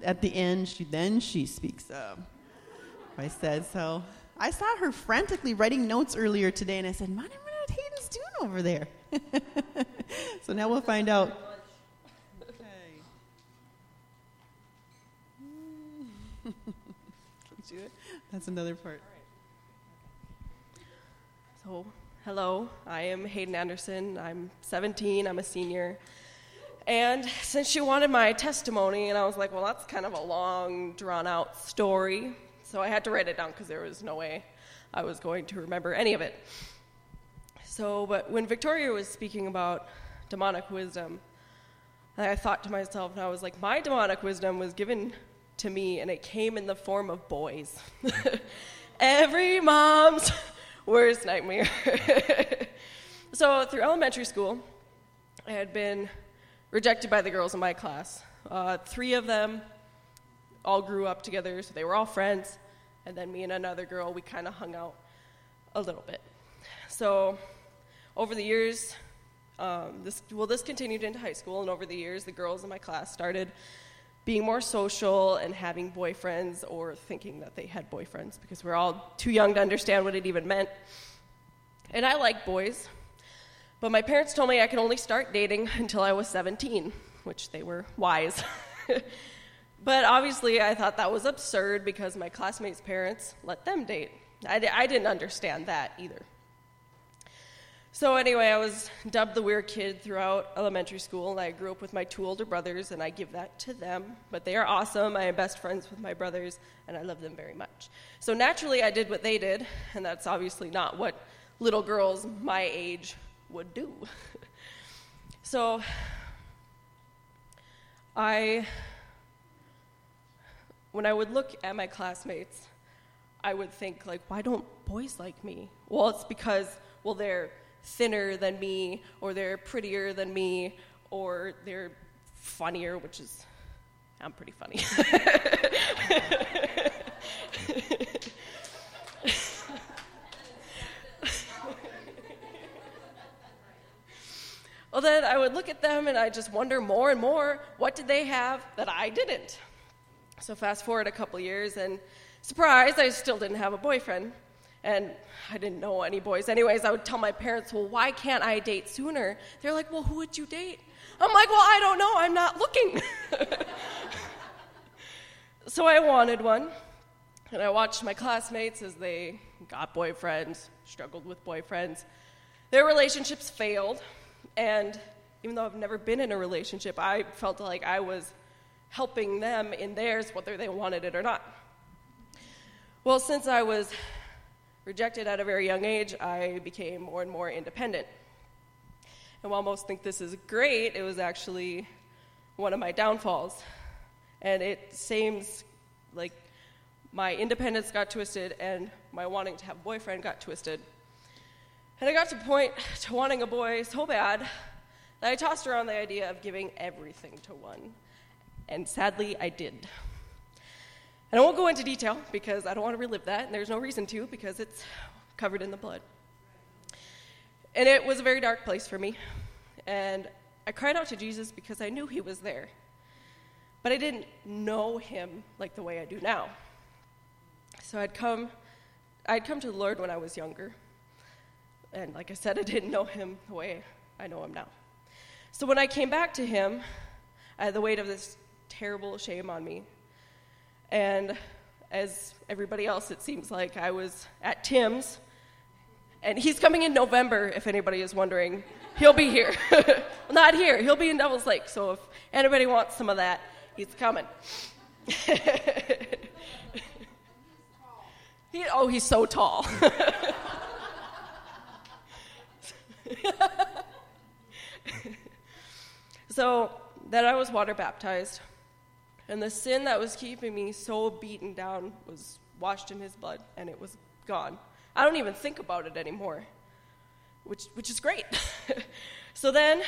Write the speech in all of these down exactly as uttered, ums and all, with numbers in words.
at the end, she then she speaks up. I said, so I saw her frantically writing notes earlier today, and I said, Monica, what Hayden's doing over there? So now we'll find out. Okay. That's another part. So, hello, I am Hayden Anderson. I'm seventeen, I'm a senior. And since she wanted my testimony, and I was like, well, that's kind of a long, drawn-out story, so I had to write it down because there was no way I was going to remember any of it. So, but when Victoria was speaking about demonic wisdom, I thought to myself, and I was like, my demonic wisdom was given to me, and it came in the form of boys. Every mom's worst nightmare. So through elementary school, I had been rejected by the girls in my class. Uh, three of them all grew up together, so they were all friends. And then me and another girl, we kind of hung out a little bit. So over the years, um, this well, this continued into high school, and over the years, the girls in my class started being more social and having boyfriends, or thinking that they had boyfriends, because we're all too young to understand what it even meant. And I like boys, but my parents told me I could only start dating until I was seventeen, which they were wise. But obviously I thought that was absurd because my classmates' parents let them date. I, I didn't understand that either. So anyway, I was dubbed the weird kid throughout elementary school, and I grew up with my two older brothers, and I give that to them. But they are awesome. I am best friends with my brothers, and I love them very much. So naturally, I did what they did, and that's obviously not what little girls my age would do. So I, when I would look at my classmates, I would think, like, why don't boys like me? Well, it's because, well, they're thinner than me, or they're prettier than me, or they're funnier, which is, I'm pretty funny. Well, then I would look at them and I just wonder more and more, what did they have that I didn't? So fast forward a couple years, and surprise, I still didn't have a boyfriend. And I didn't know any boys. Anyways, I would tell my parents, well, why can't I date sooner? They're like, well, who would you date? I'm like, well, I don't know. I'm not looking. So I wanted one. And I watched my classmates as they got boyfriends, struggled with boyfriends. Their relationships failed. And even though I've never been in a relationship, I felt like I was helping them in theirs, whether they wanted it or not. Well, since I was rejected at a very young age, I became more and more independent. And while most think this is great, it was actually one of my downfalls. And it seems like my independence got twisted and my wanting to have a boyfriend got twisted. And I got to the point to wanting a boy so bad that I tossed around the idea of giving everything to one. And sadly, I did. And I won't go into detail because I don't want to relive that, and there's no reason to because it's covered in the blood. And it was a very dark place for me. And I cried out to Jesus because I knew he was there. But I didn't know him like the way I do now. So I'd come, I'd come to the Lord when I was younger. And like I said, I didn't know him the way I know him now. So when I came back to him, I had the weight of this terrible shame on me. And as everybody else, it seems like I was at Tim's. And he's coming in November, if anybody is wondering. He'll be here. Well, not here. He'll be in Devil's Lake. So if anybody wants some of that, he's coming. he, oh, he's so tall. So that I was water baptized. And the sin that was keeping me so beaten down was washed in his blood, and it was gone. I don't even think about it anymore, which which is great. So then,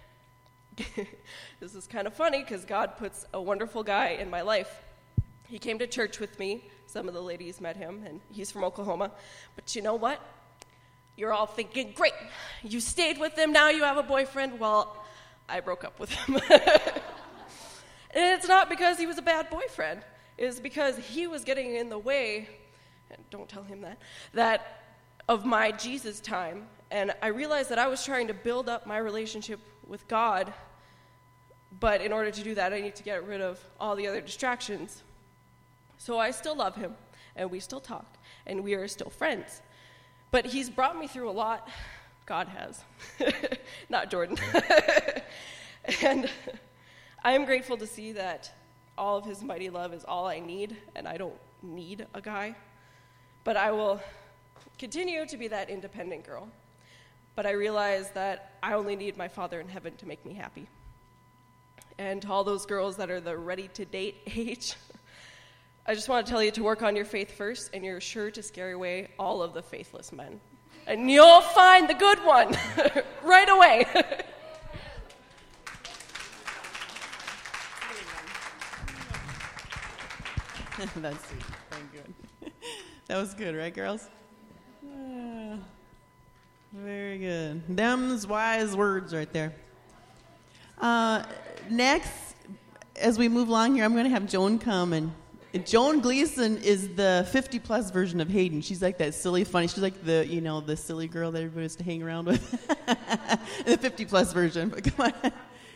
this is kind of funny because God puts a wonderful guy in my life. He came to church with me. Some of the ladies met him, and he's from Oklahoma. But you know what? You're all thinking, great, you stayed with him, now you have a boyfriend. Well, I broke up with him. And it's not because he was a bad boyfriend. It's because he was getting in the way, and don't tell him that, that of my Jesus time. And I realized that I was trying to build up my relationship with God, but in order to do that, I need to get rid of all the other distractions. So I still love him, and we still talk, and we are still friends. But he's brought me through a lot. God has. Not Jordan. And I am grateful to see that all of his mighty love is all I need, and I don't need a guy. But I will continue to be that independent girl. But I realize that I only need my Father in heaven to make me happy. And to all those girls that are the ready-to-date age, I just want to tell you to work on your faith first, and you're sure to scare away all of the faithless men. And you'll find the good one right away. That's sweet. Thank you. That was good, right, girls? Uh, very good. Them's wise words right there. Uh, next, as we move along here, I'm going to have Joan come. And Joan Gleason is the fifty-plus version of Hayden. She's like that silly, funny. She's like the, you know, the silly girl that everybody used to hang around with. The fifty-plus version. But come on.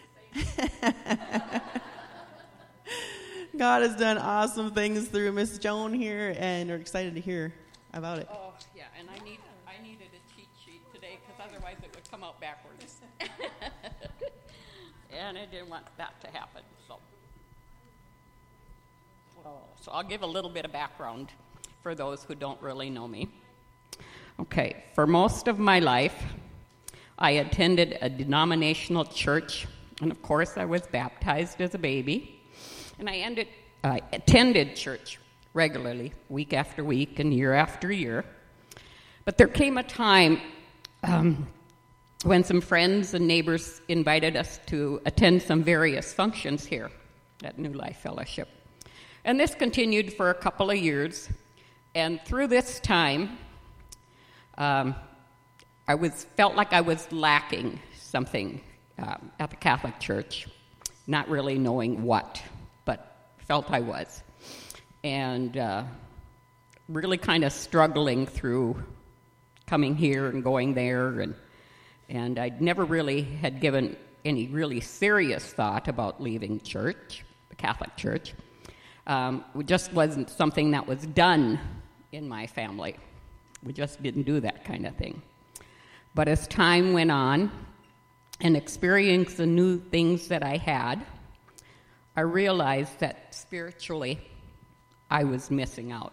God has done awesome things through Miss Joan here, and we're excited to hear about it. Oh, yeah, and I need I needed a cheat sheet today because otherwise it would come out backwards. And I didn't want that to happen, so. Oh, so I'll give a little bit of background for those who don't really know me. Okay, for most of my life, I attended a denominational church, and of course I was baptized as a baby. And I ended, uh, attended church regularly, week after week and year after year. But there came a time um, when some friends and neighbors invited us to attend some various functions here at New Life Fellowship. And this continued for a couple of years. And through this time, um, I was felt like I was lacking something uh, at the Catholic Church, not really knowing what. Felt I was, and uh, really kind of struggling through coming here and going there, and and I never really had given any really serious thought about leaving church, the Catholic Church. Um, it just wasn't something that was done in my family. We just didn't do that kind of thing. But as time went on, and experienced the new things that I had, I realized that spiritually I was missing out.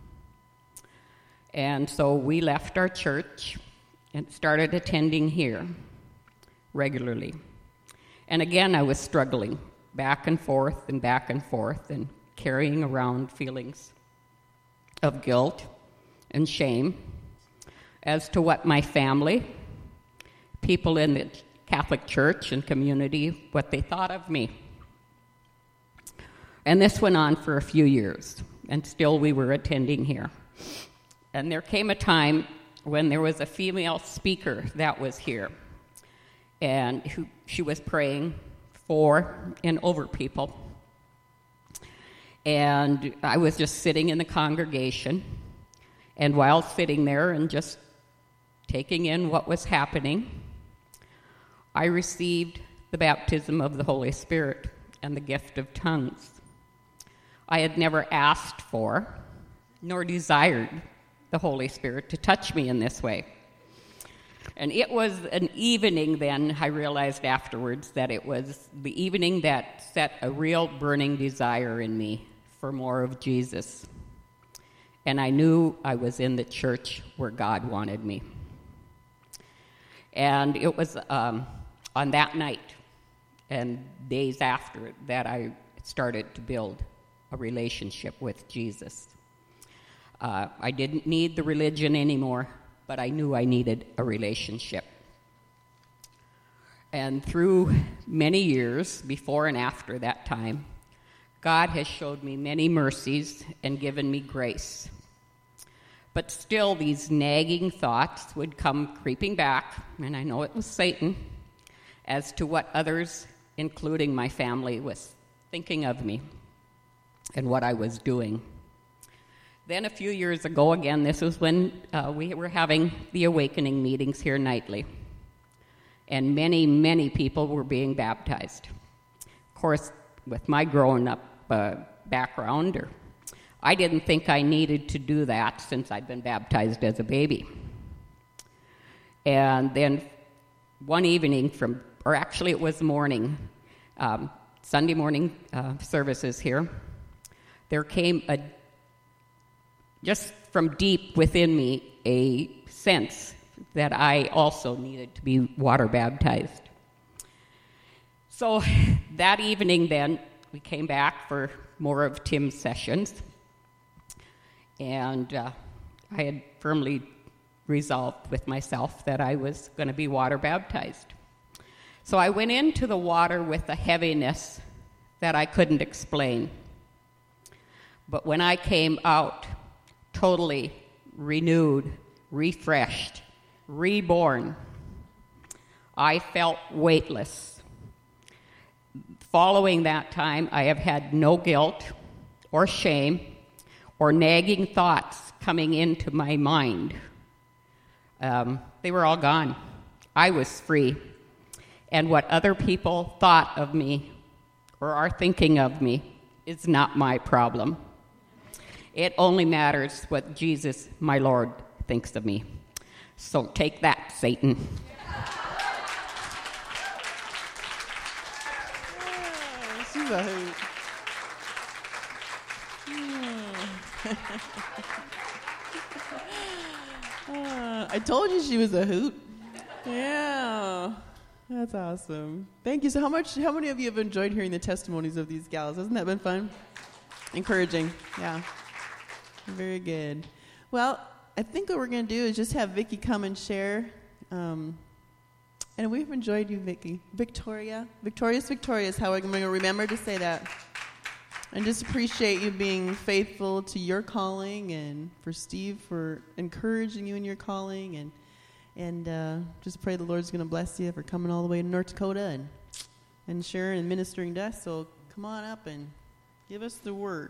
And so we left our church and started attending here regularly. And again, I was struggling back and forth and back and forth and carrying around feelings of guilt and shame as to what my family, people in the Catholic Church and community, what they thought of me. And this went on for a few years, and still we were attending here. And there came a time when there was a female speaker that was here, and who, she was praying for and over people. And I was just sitting in the congregation, and while sitting there and just taking in what was happening, I received the baptism of the Holy Spirit and the gift of tongues. I had never asked for, nor desired the Holy Spirit to touch me in this way. And it was an evening then, I realized afterwards, that it was the evening that set a real burning desire in me for more of Jesus. And I knew I was in the church where God wanted me. And it was um, on that night and days after that I started to build a relationship with Jesus. Uh, I didn't need the religion anymore, but I knew I needed a relationship. And through many years, before and after that time, God has showed me many mercies and given me grace. But still, these nagging thoughts would come creeping back, and I know it was Satan, as to what others, including my family, was thinking of me and what I was doing. Then a few years ago, again, this was when uh, we were having the awakening meetings here nightly. And many, many people were being baptized. Of course, with my growing up uh, background, or, I didn't think I needed to do that since I'd been baptized as a baby. And then one evening from, or actually it was morning, um, Sunday morning uh, services here, there came a, just from deep within me, a sense that I also needed to be water baptized. So that evening then, we came back for more of Tim's sessions, and uh, I had firmly resolved with myself that I was going to be water baptized. So I went into the water with a heaviness that I couldn't explain. But when I came out, totally renewed, refreshed, reborn, I felt weightless. Following that time, I have had no guilt or shame or nagging thoughts coming into my mind. Um, they were all gone. I was free. And what other people thought of me or are thinking of me is not my problem. It only matters what Jesus, my Lord, thinks of me. So take that, Satan. Oh, she's a hoot. uh, I told you she was a hoot. Yeah, that's awesome. Thank you. So, how much? How many of you have enjoyed hearing the testimonies of these gals? Hasn't that been fun? Encouraging. Yeah. Very good. Well, I think what we're going to do is just have Vicki come and share. Um, and we've enjoyed you, Vicki. Victoria. Victorious, victorious. How I'm going to remember to say that. And just appreciate you being faithful to your calling, and for Steve for encouraging you in your calling. And and uh, just pray the Lord's going to bless you for coming all the way to North Dakota and, and sharing and ministering to us. So come on up and give us the word.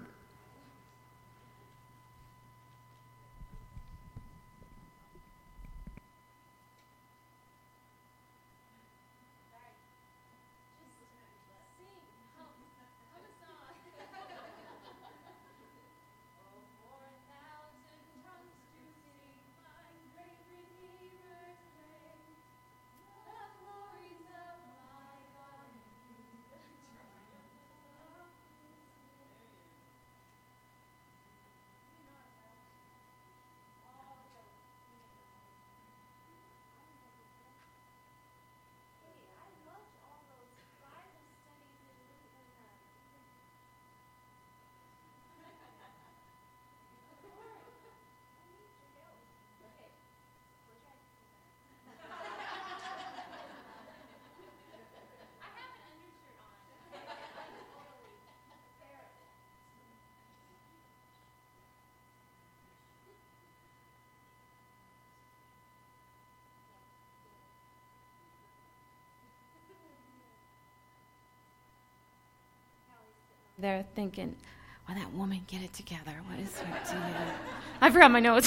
They're thinking, "Well, that woman, get it together. What is her deal?" I forgot my notes.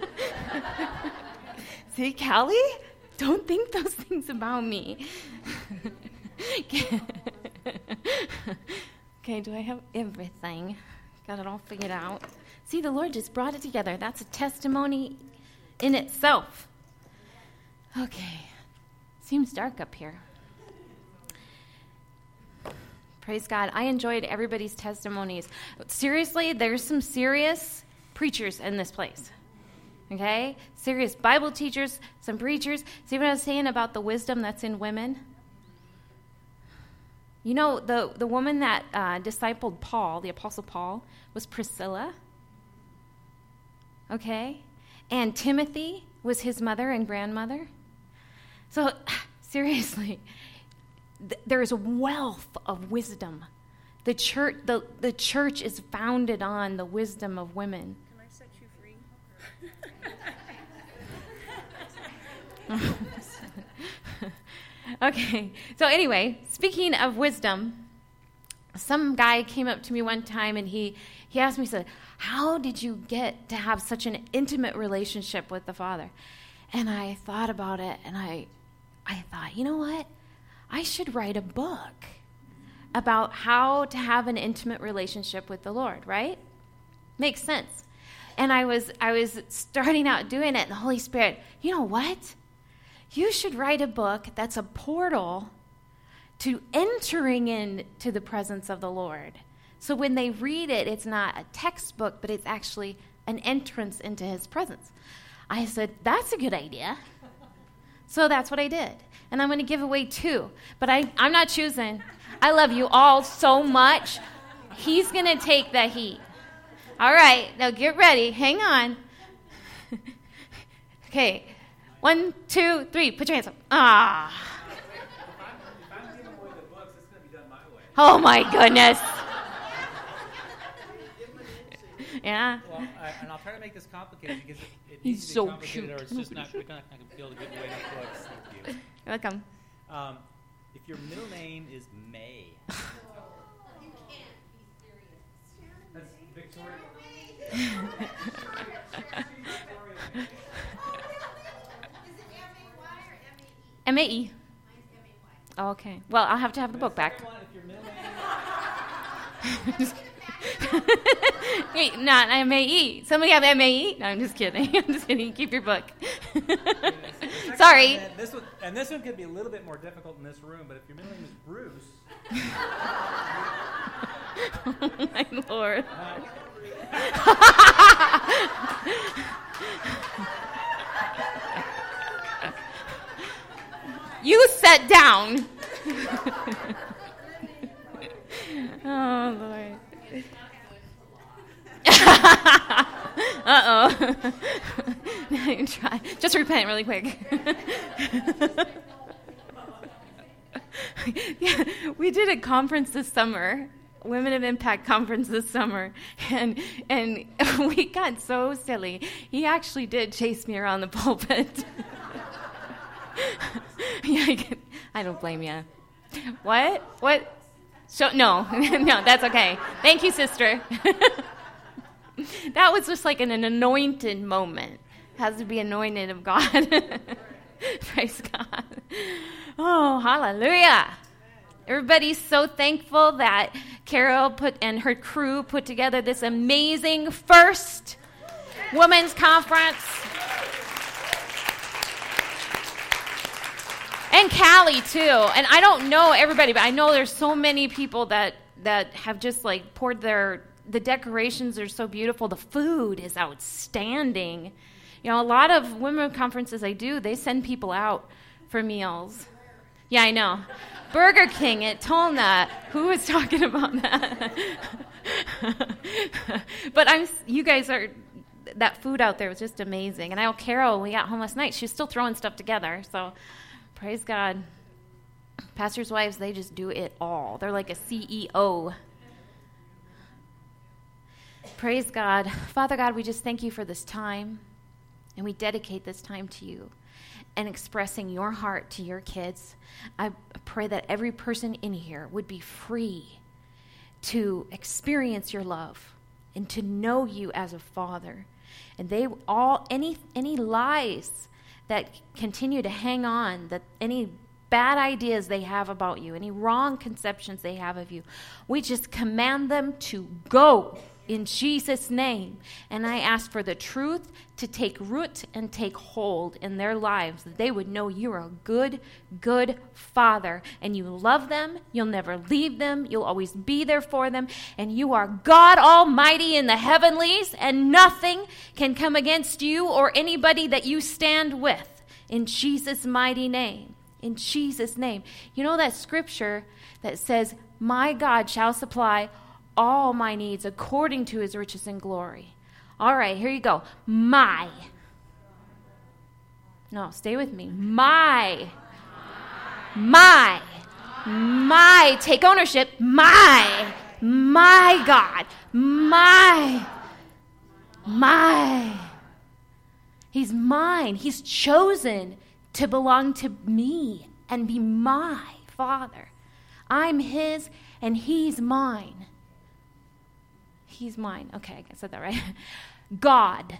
See, Callie, don't think those things about me. Okay, do I have everything? Got it all figured out. See, the Lord just brought it together. That's a testimony in itself. Okay, seems dark up here. Praise God. I enjoyed everybody's testimonies. Seriously, there's some serious preachers in this place. Okay? Serious Bible teachers, some preachers. See what I was saying about the wisdom that's in women? You know, the, the woman that uh, discipled Paul, the Apostle Paul, was Priscilla. Okay? And Timothy was his mother and grandmother. So, seriously, there is a wealth of wisdom. The church, the, the church is founded on the wisdom of women. Can I set you free? Okay. So anyway, speaking of wisdom, some guy came up to me one time and he, he asked me, he said, how did you get to have such an intimate relationship with the Father? And I thought about it, and I, I thought, you know what? I should write a book about how to have an intimate relationship with the Lord, right? Makes sense. And I was I was starting out doing it, and the Holy Spirit, you know what? You should write a book that's a portal to entering into the presence of the Lord. So when they read it, it's not a textbook, but it's actually an entrance into his presence. I said, that's a good idea. So that's what I did. And I'm going to give away two. But I, I'm not choosing. I love you all so much. He's going to take the heat. All right, now get ready. Hang on. Okay, one, two, three. Put your hands up. Ah. If I'm giving away the books, it's going to be done my way. Oh, my goodness. Yeah. Well, I, and I'll try to make this complicated because it, it He's needs to be so complicated cute. or it's just not, we're not going to be able to give away enough books. Thank you. You're welcome. Um, if your middle name is May. You can't be serious. That's Victoria. Is it M A Y or M A E? M A E. Mine's M A Y. Oh, okay. Well, I'll have to have the book back. If your middle name Wait, not M A E. Somebody have M A E? No, I'm just kidding. I'm just kidding. Keep your book. Sorry. And this one, and this one could be a little bit more difficult in this room, but if your middle name is Bruce. Oh, my Lord. You sat down. Oh, Lord. Uh-oh. Try. Just repent really quick. Yeah, we did a conference this summer, Women of Impact conference this summer, and and we got so silly. He actually did chase me around the pulpit. Yeah, I, get, I don't blame you. What? What? So, no, no, that's okay. Thank you, sister. That was just like an, an anointed moment. Has to be anointed of God. Praise God. Oh, hallelujah. Everybody's so thankful that Carol put and her crew put together this amazing first women's conference. And Callie, too. And I don't know everybody, but I know there's so many people that, that have just, like, poured their... The decorations are so beautiful. The food is outstanding. You know, a lot of women conferences I do, they send people out for meals. Yeah, I know. Burger King at Tolna. Who was talking about that? But I'm. You guys are... That food out there was just amazing. And I know Carol, when we got home last night, she was still throwing stuff together, so... Praise God. Pastors' wives, they just do it all. They're like a C E O. Praise God. Father God, we just thank you for this time, and we dedicate this time to you and expressing your heart to your kids. I pray that every person in here would be free to experience your love and to know you as a father. And they all, any any lies that continue to hang on, that any bad ideas they have about you, any wrong conceptions they have of you, we just command them to go in Jesus' name. And I ask for the truth to take root and take hold in their lives, that they would know you're a good, good Father, and you love them, you'll never leave them, you'll always be there for them, and you are God Almighty in the heavenlies, and nothing can come against you or anybody that you stand with. In Jesus' mighty name. In Jesus' name. You know that scripture that says, my God shall supply all my needs according to his riches and glory. All right, here you go. My. No, stay with me. My. My. My. Take ownership. My. My God. My. My. He's mine. He's chosen to belong to me and be my Father. I'm his and he's mine. He's mine. Okay, I said that right. God.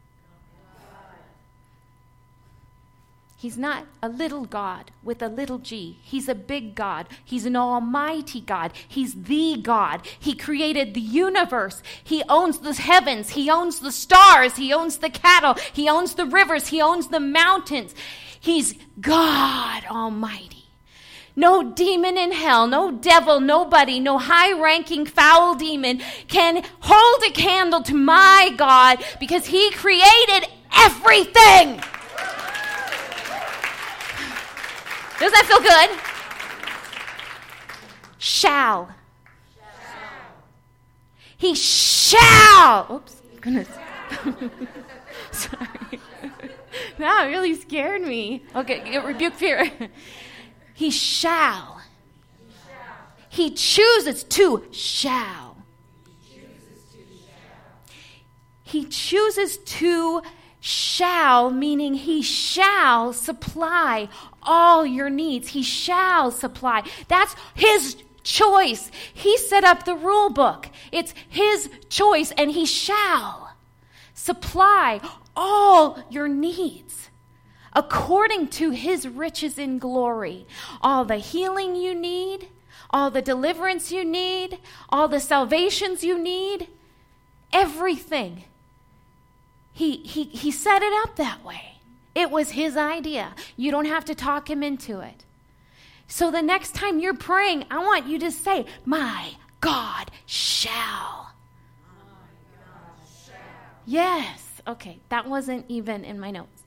He's not a little God with a little g. He's a big God. He's an almighty God. He's the God. He created the universe. He owns the heavens. He owns the stars. He owns the cattle. He owns the rivers. He owns the mountains. He's God Almighty. No demon in hell, no devil, nobody, no high-ranking foul demon can hold a candle to my God because he created everything. Does that feel good? Shall. Shall. He shall. Oops, goodness. Sorry. That really scared me. Okay, rebuke fear. He shall. He chooses to shall. He chooses to shall, meaning he shall supply all your needs. He shall supply. That's his choice. He set up the rule book. It's his choice, and he shall supply all your needs according to his riches in glory. All the healing you need, all the deliverance you need, all the salvations you need, everything. He, he, he set it up that way. It was his idea. You don't have to talk him into it. So the next time you're praying, I want you to say, my God shall. My God shall. Yes. Okay, that wasn't even in my notes.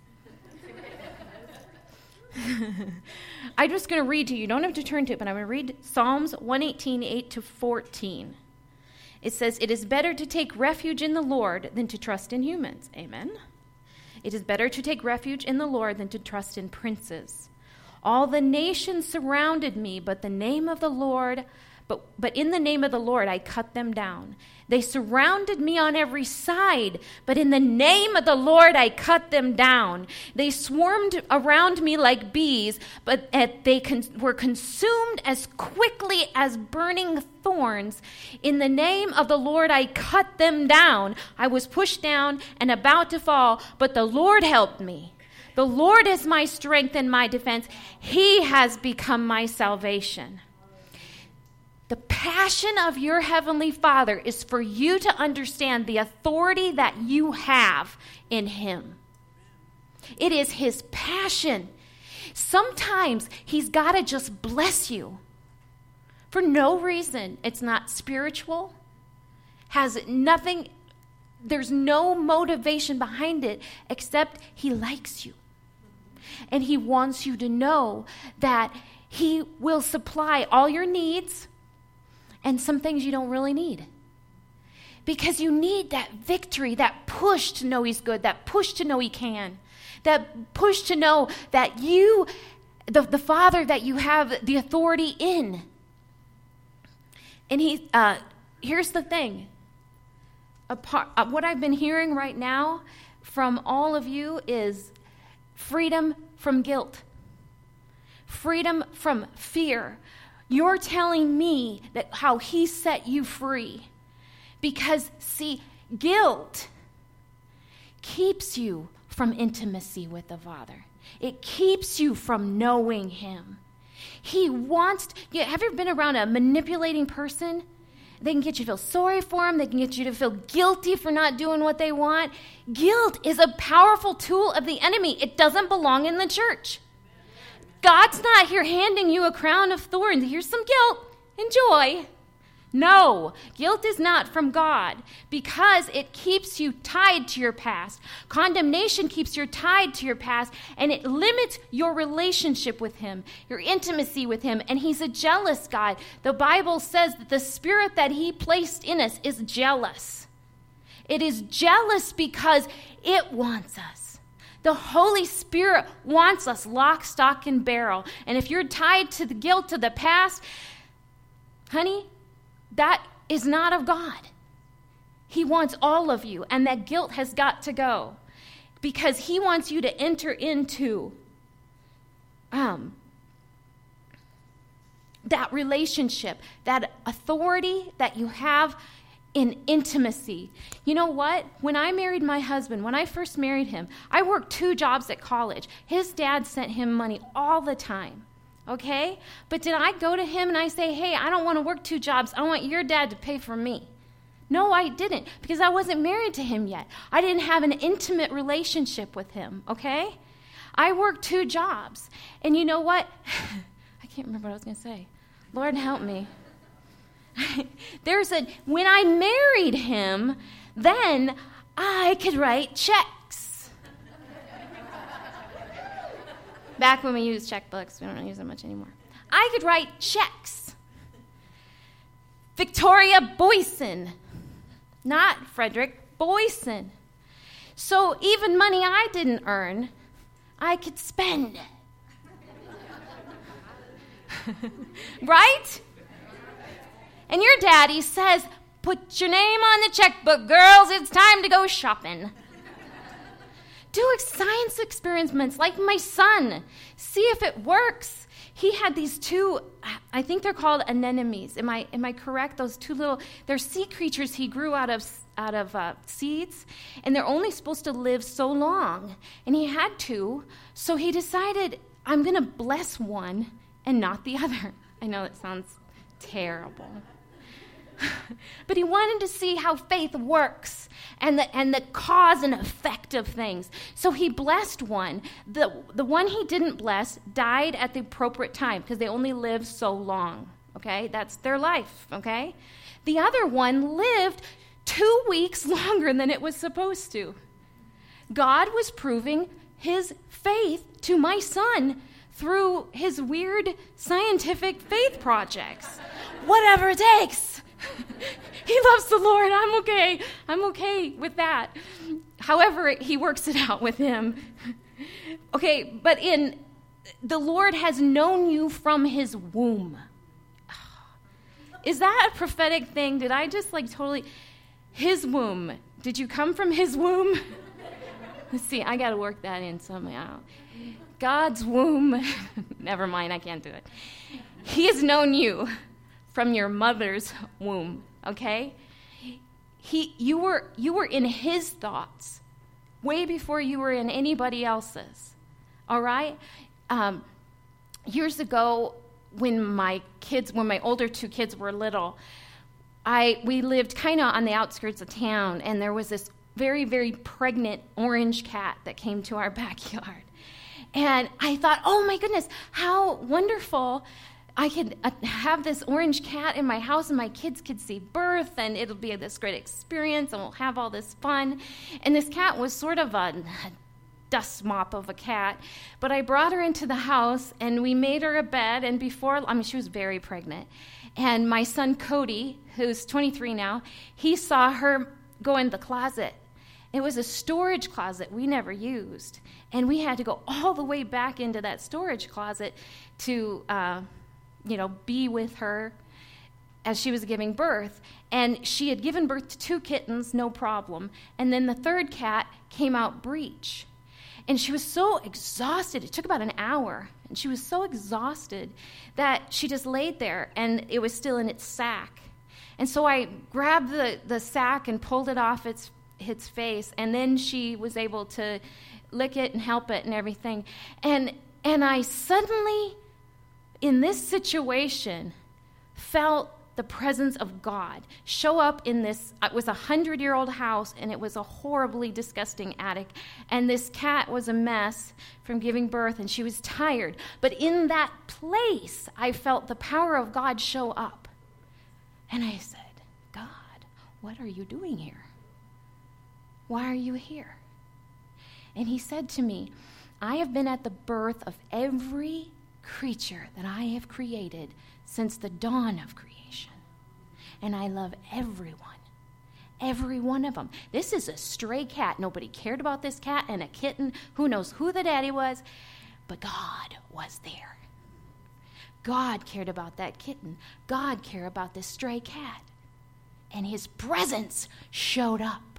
I'm just going to read to you. You don't have to turn to it, but I'm going to read Psalms one eighteen, eight to fourteen. It says, it is better to take refuge in the Lord than to trust in humans. Amen. It is better to take refuge in the Lord than to trust in princes. All the nations surrounded me, but the name of the Lord, but, but in the name of the Lord I cut them down. They surrounded me on every side, but in the name of the Lord I cut them down. They swarmed around me like bees, but they con- were consumed as quickly as burning thorns. In the name of the Lord I cut them down. I was pushed down and about to fall, but the Lord helped me. The Lord is my strength and my defense. He has become my salvation. The passion of your Heavenly Father is for you to understand the authority that you have in Him. It is His passion. Sometimes He's got to just bless you for no reason. It's not spiritual, has nothing, there's no motivation behind it except He likes you. And He wants you to know that He will supply all your needs and some things you don't really need. Because you need that victory, that push to know He's good, that push to know He can, that push to know that you, the, the Father that you have the authority in. And he, uh, here's the thing. Apart, uh, what I've been hearing right now from all of you is freedom from guilt, freedom from fear. You're telling me that how He set you free. Because, see, guilt keeps you from intimacy with the Father. It keeps you from knowing Him. He wants, to, have you ever been around a manipulating person? They can get you to feel sorry for them. They can get you to feel guilty for not doing what they want. Guilt is a powerful tool of the enemy. It doesn't belong in the church. God's not here handing you a crown of thorns. Here's some guilt. Enjoy. No, guilt is not from God because it keeps you tied to your past. Condemnation keeps you tied to your past, and it limits your relationship with Him, your intimacy with Him, and He's a jealous God. The Bible says that the spirit that He placed in us is jealous. It is jealous because it wants us. The Holy Spirit wants us lock, stock, and barrel. And if you're tied to the guilt of the past, honey, that is not of God. He wants all of you, and that guilt has got to go because He wants you to enter into um, that relationship, that authority that you have in intimacy. You know what? When I married my husband, when I first married him, I worked two jobs at college. His dad sent him money all the time, okay? But did I go to him and I say, hey, I don't want to work two jobs. I want your dad to pay for me? No, I didn't, because I wasn't married to him yet. I didn't have an intimate relationship with him, okay? I worked two jobs. And you know what? I can't remember what I was going to say. Lord, help me. There's a, when I married him, then I could write checks. Back when we used checkbooks, we don't use them much anymore. I could write checks. Victoria Boyson, not Frederick Boyson. So even money I didn't earn, I could spend. Right? And your daddy says, put your name on the checkbook, girls. It's time to go shopping. Do science experiments like my son. See if it works. He had these two, I think they're called anemones. Am I am I correct? Those two little, they're sea creatures he grew out of out of uh, seeds, and they're only supposed to live so long. And he had two, so he decided, I'm going to bless one and not the other. I know it sounds terrible. But he wanted to see how faith works and the and the cause and effect of things. So he blessed one. The, the one he didn't bless died at the appropriate time because they only live so long, okay? That's their life, okay? The other one lived two weeks longer than it was supposed to. God was proving his faith to my son through his weird scientific faith projects. Whatever it takes. He loves the Lord. I'm okay. I'm okay with that. However, he works it out with him. Okay, but in the Lord has known you from his womb. Is that a prophetic thing? Did I just like totally... His womb. Did you come from his womb? Let's see, I got to work that in somehow. God's womb. Never mind, I can't do it. He has known you from your mother's womb, okay? He, you were, you were in his thoughts way before you were in anybody else's, all right? Um, years ago, when my kids, when my older two kids were little, I we lived kind of on the outskirts of town, and there was this very, very pregnant orange cat that came to our backyard. And I thought, oh my goodness, how wonderful. I could uh, have this orange cat in my house, and my kids could see birth, and it'll be this great experience, and we'll have all this fun. And this cat was sort of a dust mop of a cat, but I brought her into the house, and we made her a bed, and before, I mean, she was very pregnant. And my son, Cody, who's twenty-three now, he saw her go in the closet. It was a storage closet we never used, and we had to go all the way back into that storage closet to... Uh, you know, be with her as she was giving birth. And she had given birth to two kittens, no problem. And then the third cat came out breech. And she was so exhausted. It took about an hour. And she was so exhausted that she just laid there, and it was still in its sack. And so I grabbed the, the sack and pulled it off its, its face. And then she was able to lick it and help it and everything. And and I suddenly... in this situation, felt the presence of God show up in this, it was a hundred-year-old house, and it was a horribly disgusting attic, and this cat was a mess from giving birth, and she was tired. But in that place, I felt the power of God show up. And I said, God, what are you doing here? Why are you here? And he said to me, I have been at the birth of every creature that I have created since the dawn of creation. And I love everyone. Every one of them. This is a stray cat. Nobody cared about this cat, and a kitten. Who knows who the daddy was? But God was there. God cared about that kitten. God cared about this stray cat. And his presence showed up.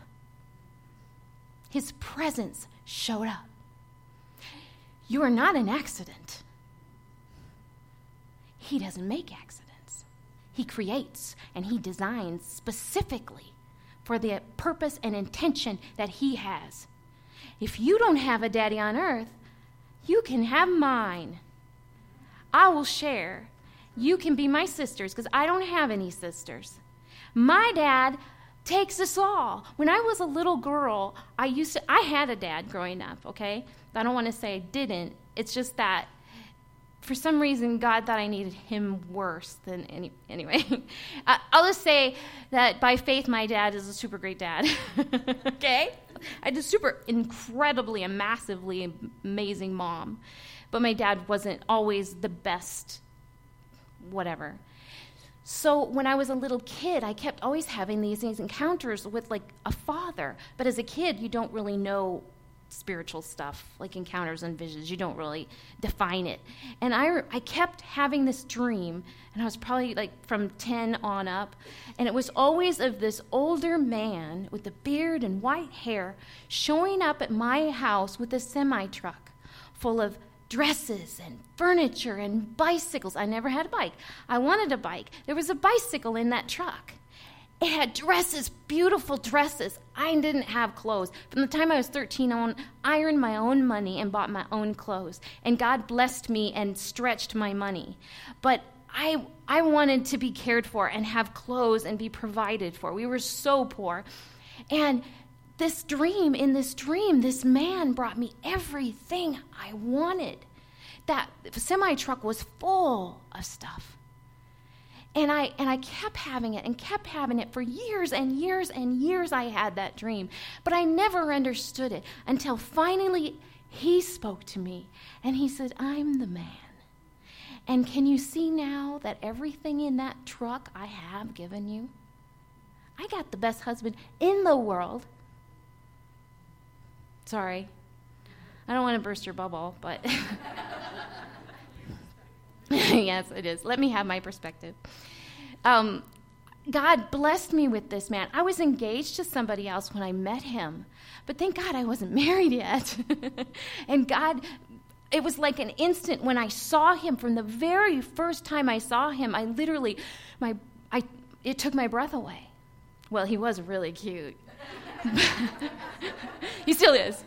His presence showed up. You are not an accident. He doesn't make accidents. He creates and he designs specifically for the purpose and intention that he has. If you don't have a daddy on earth, you can have mine. I will share. You can be my sisters because I don't have any sisters. My dad takes us all. When I was a little girl, I used to, I had a dad growing up, okay? I don't want to say I didn't. It's just that for some reason, God thought I needed him worse than any, anyway. I'll just say that by faith, my dad is a super great dad, okay? I had a super incredibly and massively amazing mom, but my dad wasn't always the best whatever. So when I was a little kid, I kept always having these, these encounters with like a father, but as a kid, you don't really know spiritual stuff, like encounters and visions. You don't really define it. And I, I kept having this dream, and I was probably like from ten on up, and it was always of this older man with a beard and white hair showing up at my house with a semi-truck full of dresses and furniture and bicycles. I never had a bike. I wanted a bike. There was a bicycle in that truck. It had dresses, beautiful dresses. I didn't have clothes. From the time I was thirteen on, I earned my own money and bought my own clothes. And God blessed me and stretched my money. But I I wanted to be cared for and have clothes and be provided for. We were so poor. And this dream, in this dream, this man brought me everything I wanted. That semi-truck was full of stuff. And I and I kept having it and kept having it for years and years and years. I had that dream, but I never understood it until finally he spoke to me and he said, "I'm the man. And can you see now that everything in that truck I have given you? I got the best husband in the world." Sorry, I don't want to burst your bubble, but yes, it is. Let me have my perspective. Um, God blessed me with this man. I was engaged to somebody else when I met him, but thank God I wasn't married yet. And God, it was like an instant when I saw him. From the very first time I saw him, I literally, my, I, it took my breath away. Well, he was really cute. He still is.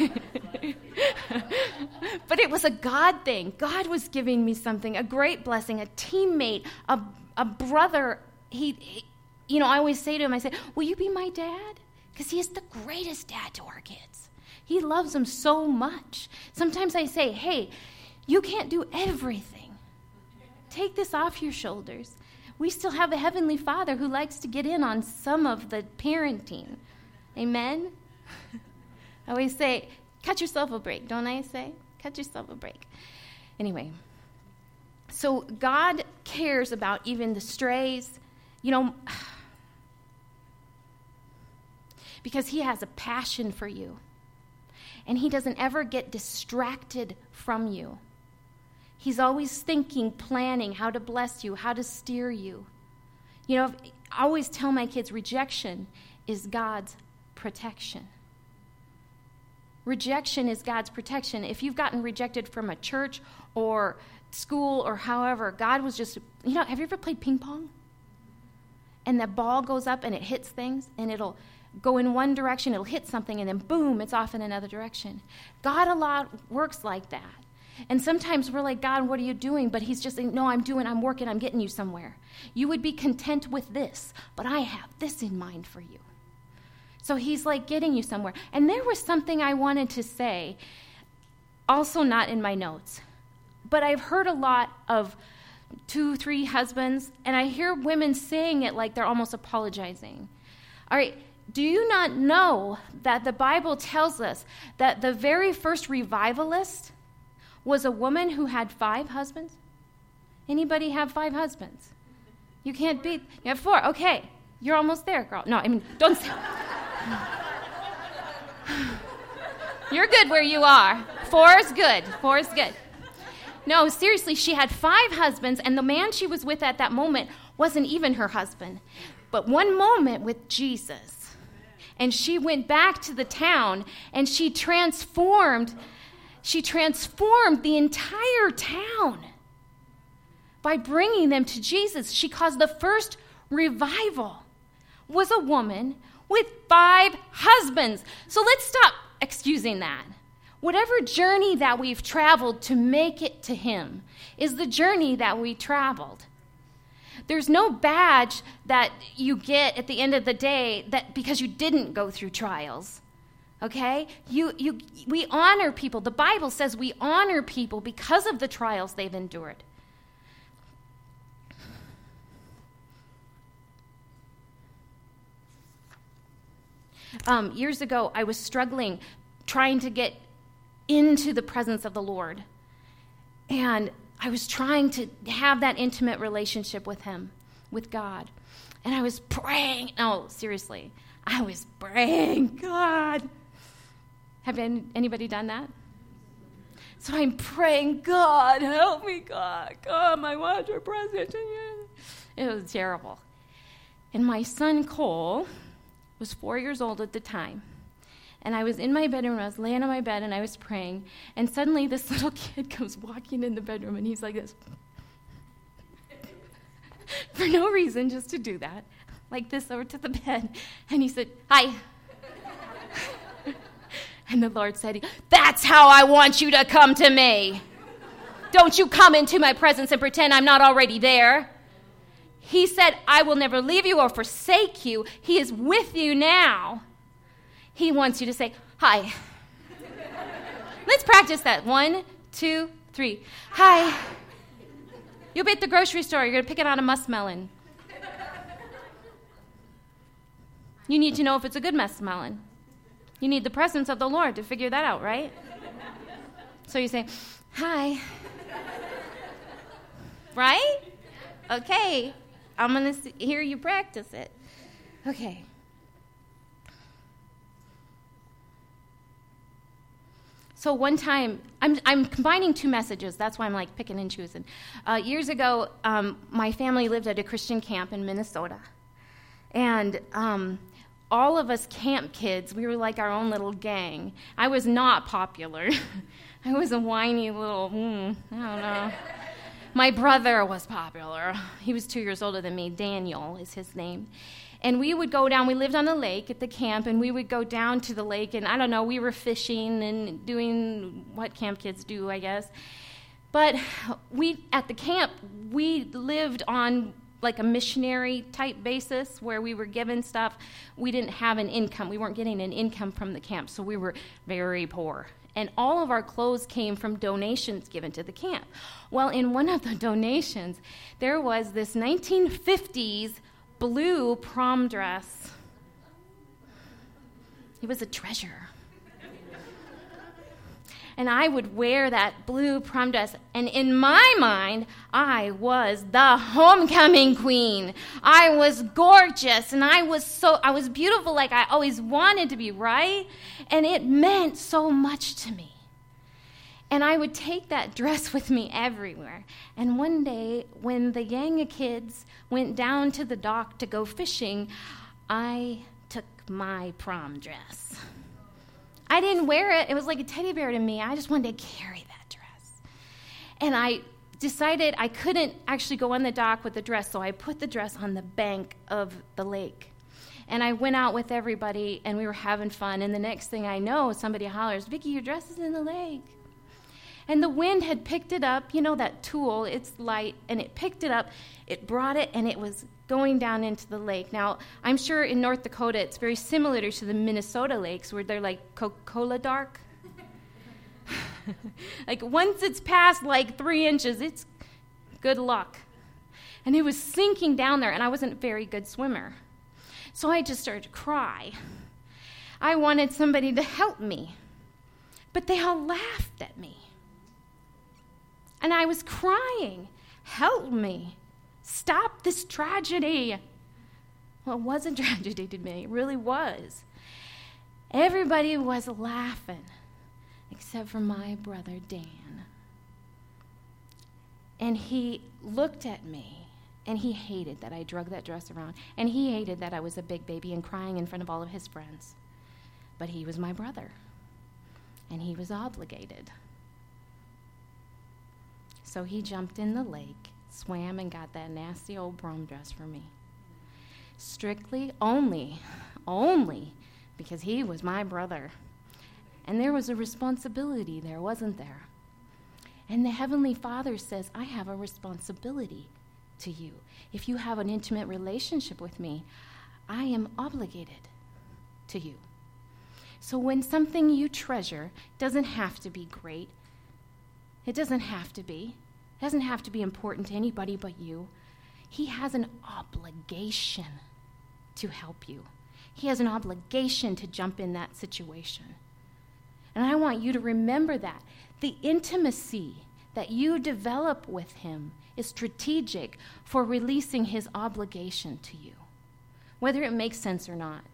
But it was a God thing. God was giving me something, a great blessing, a teammate, a, a brother. He, he, you know, I always say to him, I say, "Will you be my dad?" Because he is the greatest dad to our kids. He loves them so much. Sometimes I say, "Hey, you can't do everything. Take this off your shoulders." We still have a Heavenly Father who likes to get in on some of the parenting. Amen? I always say, cut yourself a break, don't I say? Cut yourself a break. Anyway, so God cares about even the strays, you know, because he has a passion for you. And he doesn't ever get distracted from you. He's always thinking, planning how to bless you, how to steer you. You know, I always tell my kids, rejection is God's protection. Rejection is God's protection. If you've gotten rejected from a church or school or however, God was just, you know, have you ever played ping pong? And the ball goes up and it hits things and it'll go in one direction, it'll hit something, and then boom, it's off in another direction. God a lot works like that. And sometimes we're like, "God, what are you doing?" But he's just saying, "No, I'm doing, I'm working, I'm getting you somewhere. You would be content with this, but I have this in mind for you." So he's like getting you somewhere. And there was something I wanted to say, also not in my notes, but I've heard a lot of two, three husbands, and I hear women saying it like they're almost apologizing. All right, do you not know that the Bible tells us that the very first revivalist was a woman who had five husbands? Anybody have five husbands? You can't beat, you have four. Okay, you're almost there, girl. No, I mean, don't say. You're good where you are. Four is good. Four is good. No, seriously, she had five husbands, and the man she was with at that moment wasn't even her husband. But one moment with Jesus, and she went back to the town, and she transformed, she transformed the entire town by bringing them to Jesus. She caused the first revival. Was a woman with five husbands. So let's stop excusing that. Whatever journey that we've traveled to make it to him is the journey that we traveled. There's no badge that you get at the end of the day that because you didn't go through trials. Okay? You you we honor people. The Bible says we honor people because of the trials they've endured. Um, years ago, I was struggling trying to get into the presence of the Lord. And I was trying to have that intimate relationship with him, with God. And I was praying. No, seriously. I was praying, God. Have any, anybody done that? So I'm praying, God, help me, God. Come, I want your presence. It was terrible. And my son, Cole, was four years old at the time. And I was in my bedroom, I was laying on my bed, and I was praying. And suddenly this little kid comes walking in the bedroom, and he's like this. For no reason, just to do that. Like this over to the bed. And he said, hi. And the Lord said, that's how I want you to come to me. Don't you come into my presence and pretend I'm not already there. He said, I will never leave you or forsake you. He is with you now. He wants you to say, hi. Let's practice that. One, two, three. Hi. You'll be at the grocery store. You're going to pick out a muskmelon. You need to know if it's a good muskmelon. You need the presence of the Lord to figure that out, right? So you say, hi. Right? Okay. I'm going to hear you practice it. Okay. So one time, I'm I'm combining two messages. That's why I'm like picking and choosing. Uh, years ago, um, my family lived at a Christian camp in Minnesota. And um, all of us camp kids, we were like our own little gang. I was not popular. I was a whiny little, mm, I don't know. My brother was popular. He was two years older than me. Daniel is his name. And we would go down, we lived on a lake at the camp, and we would go down to the lake, and I don't know, we were fishing and doing what camp kids do, I guess. But we, at the camp, we lived on like a missionary type basis where we were given stuff. We didn't have an income. We weren't getting an income from the camp, so we were very poor. And all of our clothes came from donations given to the camp. Well, in one of the donations, there was this nineteen fifties blue prom dress. It was a treasure. And I would wear that blue prom dress, and in my mind, I was the homecoming queen. I was gorgeous, and I was so, I was beautiful like I always wanted to be, right? And it meant so much to me. And I would take that dress with me everywhere. And one day, when the gang of kids went down to the dock to go fishing, I took my prom dress. I didn't wear it. It was like a teddy bear to me. I just wanted to carry that dress. And I decided I couldn't actually go on the dock with the dress, so I put the dress on the bank of the lake. And I went out with everybody, and we were having fun. And the next thing I know, somebody hollers, Vicki, your dress is in the lake. And the wind had picked it up. You know that tool, it's light, and it picked it up. It brought it, and it was going down into the lake. Now, I'm sure in North Dakota it's very similar to the Minnesota lakes where they're like Coca-Cola dark. Like once it's past like three inches, it's good luck. And it was sinking down there, and I wasn't a very good swimmer. So I just started to cry. I wanted somebody to help me. But they all laughed at me. And I was crying. Help me. Stop this tragedy. Well, it was a tragedy to me. It really was. Everybody was laughing, except for my brother Dan. And he looked at me, and he hated that I drug that dress around. And he hated that I was a big baby and crying in front of all of his friends. But he was my brother, and he was obligated. So he jumped in the lake, swam and got that nasty old prom dress for me. Strictly, only, only because he was my brother. And there was a responsibility there, wasn't there? And the Heavenly Father says, I have a responsibility to you. If you have an intimate relationship with me, I am obligated to you. So when something you treasure doesn't have to be great, it doesn't have to be, it doesn't have to be important to anybody but you, he has an obligation to help you. He has an obligation to jump in that situation. And I want you to remember that. The intimacy that you develop with him is strategic for releasing his obligation to you, whether it makes sense or not.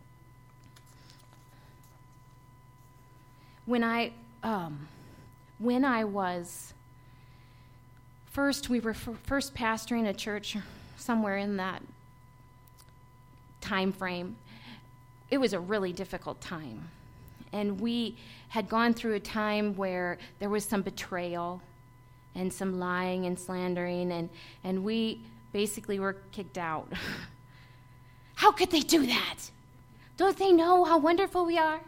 When I, um, when I was first, we were f- first pastoring a church somewhere in that time frame. It was a really difficult time. And we had gone through a time where there was some betrayal and some lying and slandering, and, and we basically were kicked out. How could they do that? Don't they know how wonderful we are?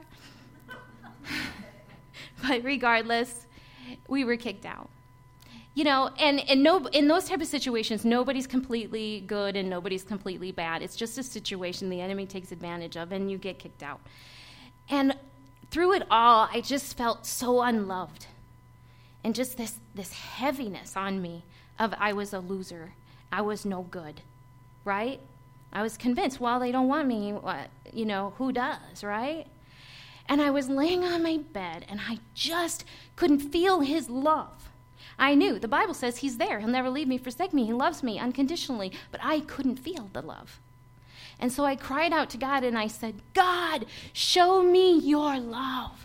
But regardless, we were kicked out. You know, and, and no, in those type of situations, nobody's completely good and nobody's completely bad. It's just a situation the enemy takes advantage of, and you get kicked out. And through it all, I just felt so unloved. And just this, this heaviness on me of I was a loser. I was no good, right? I was convinced, well, they don't want me, what, you know, who does, right? And I was laying on my bed, and I just couldn't feel his love. I knew, the Bible says he's there. He'll never leave me, forsake me. He loves me unconditionally, but I couldn't feel the love. And so I cried out to God, and I said, God, show me your love.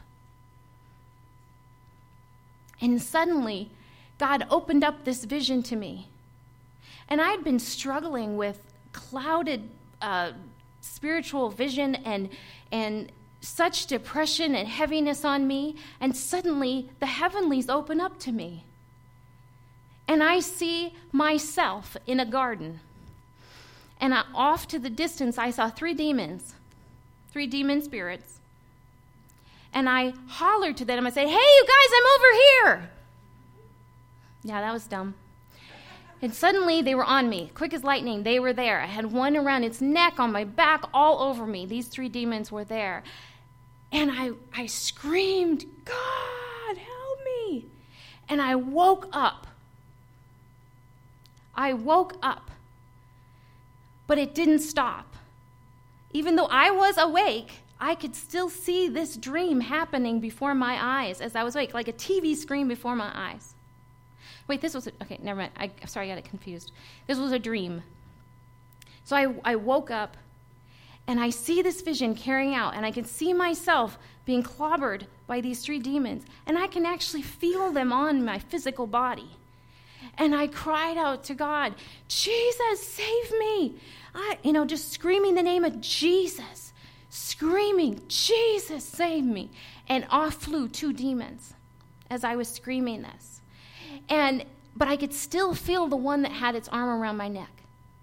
And suddenly, God opened up this vision to me. And I'd been struggling with clouded uh, spiritual vision and and such depression and heaviness on me, and suddenly the heavenlies open up to me. And I see myself in a garden. And I, off to the distance, I saw three demons, three demon spirits. And I hollered to them. I said, hey, you guys, I'm over here. Yeah, that was dumb. And suddenly they were on me, quick as lightning. They were there. I had one around its neck, on my back, all over me. These three demons were there. And I, I screamed, God, help me. And I woke up. I woke up. But it didn't stop. Even though I was awake, I could still see this dream happening before my eyes as I was awake, like a T V screen before my eyes. Wait, this was, a, okay, never mind. I, sorry, I got it confused. This was a dream. So I, I woke up, and I see this vision carrying out, and I can see myself being clobbered by these three demons, and I can actually feel them on my physical body. And I cried out to God, Jesus, save me. I, you know, just screaming the name of Jesus, screaming, Jesus, save me. And off flew two demons as I was screaming this. And but I could still feel the one that had its arm around my neck.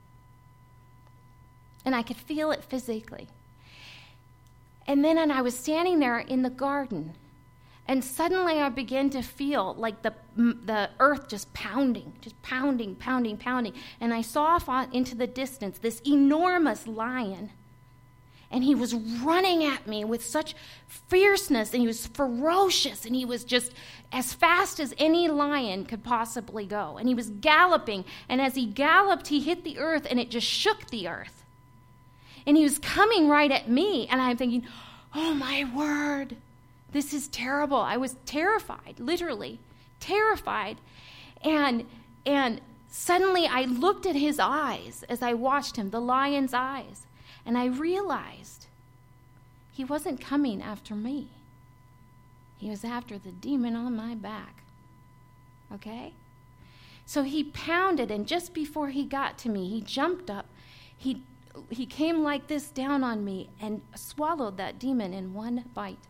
And I could feel it physically. And then and I was standing there in the garden, and suddenly I began to feel like the the earth just pounding, just pounding, pounding, pounding. And I saw off on, into the distance this enormous lion. And he was running at me with such fierceness, and he was ferocious, and he was just as fast as any lion could possibly go. And he was galloping, and as he galloped, he hit the earth, and it just shook the earth. And he was coming right at me, and I'm thinking, oh my word, this is terrible. I was terrified, literally terrified. And and suddenly I looked at his eyes as I watched him, the lion's eyes, and I realized he wasn't coming after me. He was after the demon on my back. Okay? So he pounded, and just before he got to me, he jumped up. He he came like this down on me and swallowed that demon in one bite.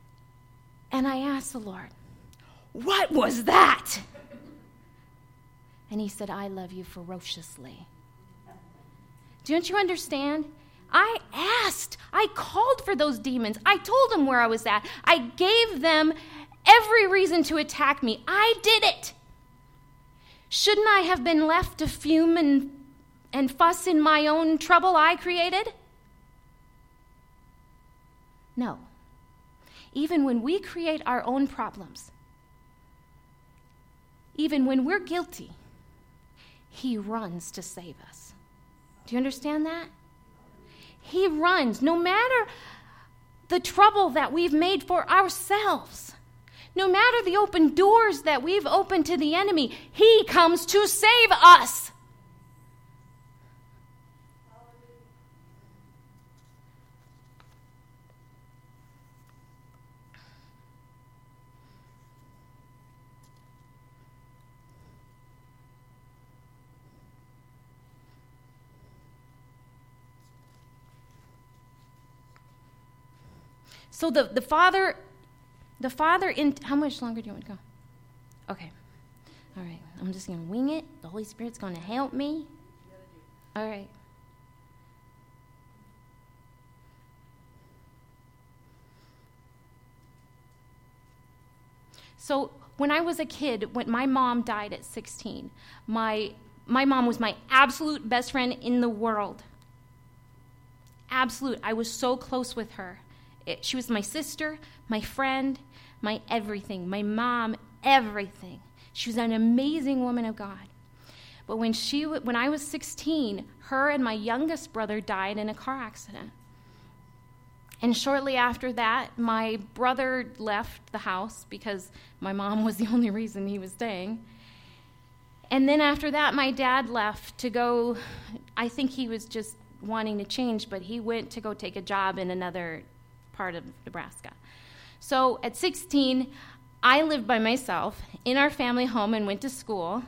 And I asked the Lord, what was that? And he said, I love you ferociously. Don't you understand? I asked. I called for those demons. I told them where I was at. I gave them every reason to attack me. I did it. Shouldn't I have been left to fume and, and fuss in my own trouble I created? No. Even when we create our own problems, even when we're guilty, he runs to save us. Do you understand that? He runs no matter the trouble that we've made for ourselves. No matter the open doors that we've opened to the enemy, he comes to save us. So the, the father, the father in, how much longer do you want to go? Okay. All right. I'm just going to wing it. The Holy Spirit's going to help me. All right. So when I was a kid, when my mom died at sixteen, my my mom was my absolute best friend in the world. Absolute. I was so close with her. It, she was my sister, my friend, my everything, my mom, everything. She was an amazing woman of God. But when she, when I was sixteen, her and my youngest brother died in a car accident. And shortly after that, my brother left the house because my mom was the only reason he was staying. And then after that, my dad left to go, I think he was just wanting to change, but he went to go take a job in another part of Nebraska. So at sixteen, I lived by myself in our family home and went to school.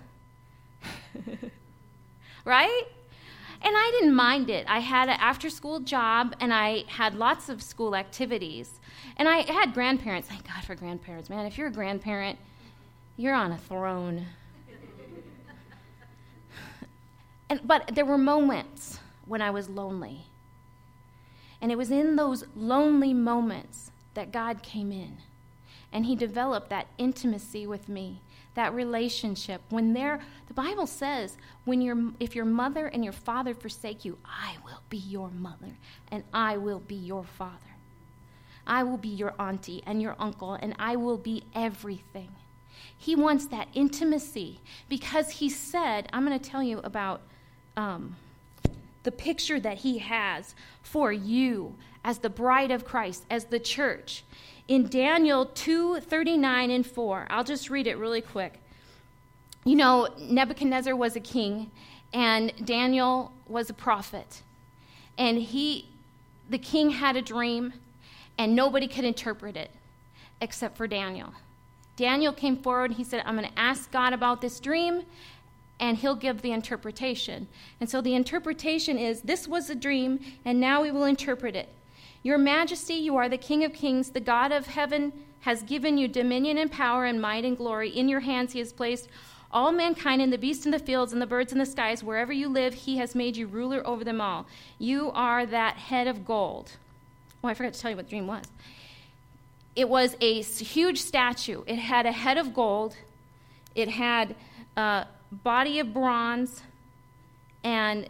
Right? And I didn't mind it. I had an after-school job, and I had lots of school activities. And I had grandparents. Thank God for grandparents, man. If you're a grandparent, you're on a throne. And but there were moments when I was lonely. And it was in those lonely moments that God came in. And he developed that intimacy with me, that relationship. When they're, the Bible says, when your if your mother and your father forsake you, I will be your mother and I will be your father. I will be your auntie and your uncle, and I will be everything. He wants that intimacy because he said, I'm going to tell you about um, the picture that he has for you as the bride of Christ, as the church. In Daniel two thirty-nine and four, I'll just read it really quick. You know, Nebuchadnezzar was a king, and Daniel was a prophet. And he, the king had a dream, and nobody could interpret it except for Daniel. Daniel came forward, he said, I'm going to ask God about this dream, and he'll give the interpretation. And so the interpretation is, this was a dream, and now we will interpret it. Your Majesty, you are the King of kings. The God of heaven has given you dominion and power and might and glory. In your hands he has placed all mankind and the beasts in the fields and the birds in the skies. Wherever you live, he has made you ruler over them all. You are that head of gold. Oh, I forgot to tell you what the dream was. It was a huge statue. It had a head of gold. It had a body of bronze and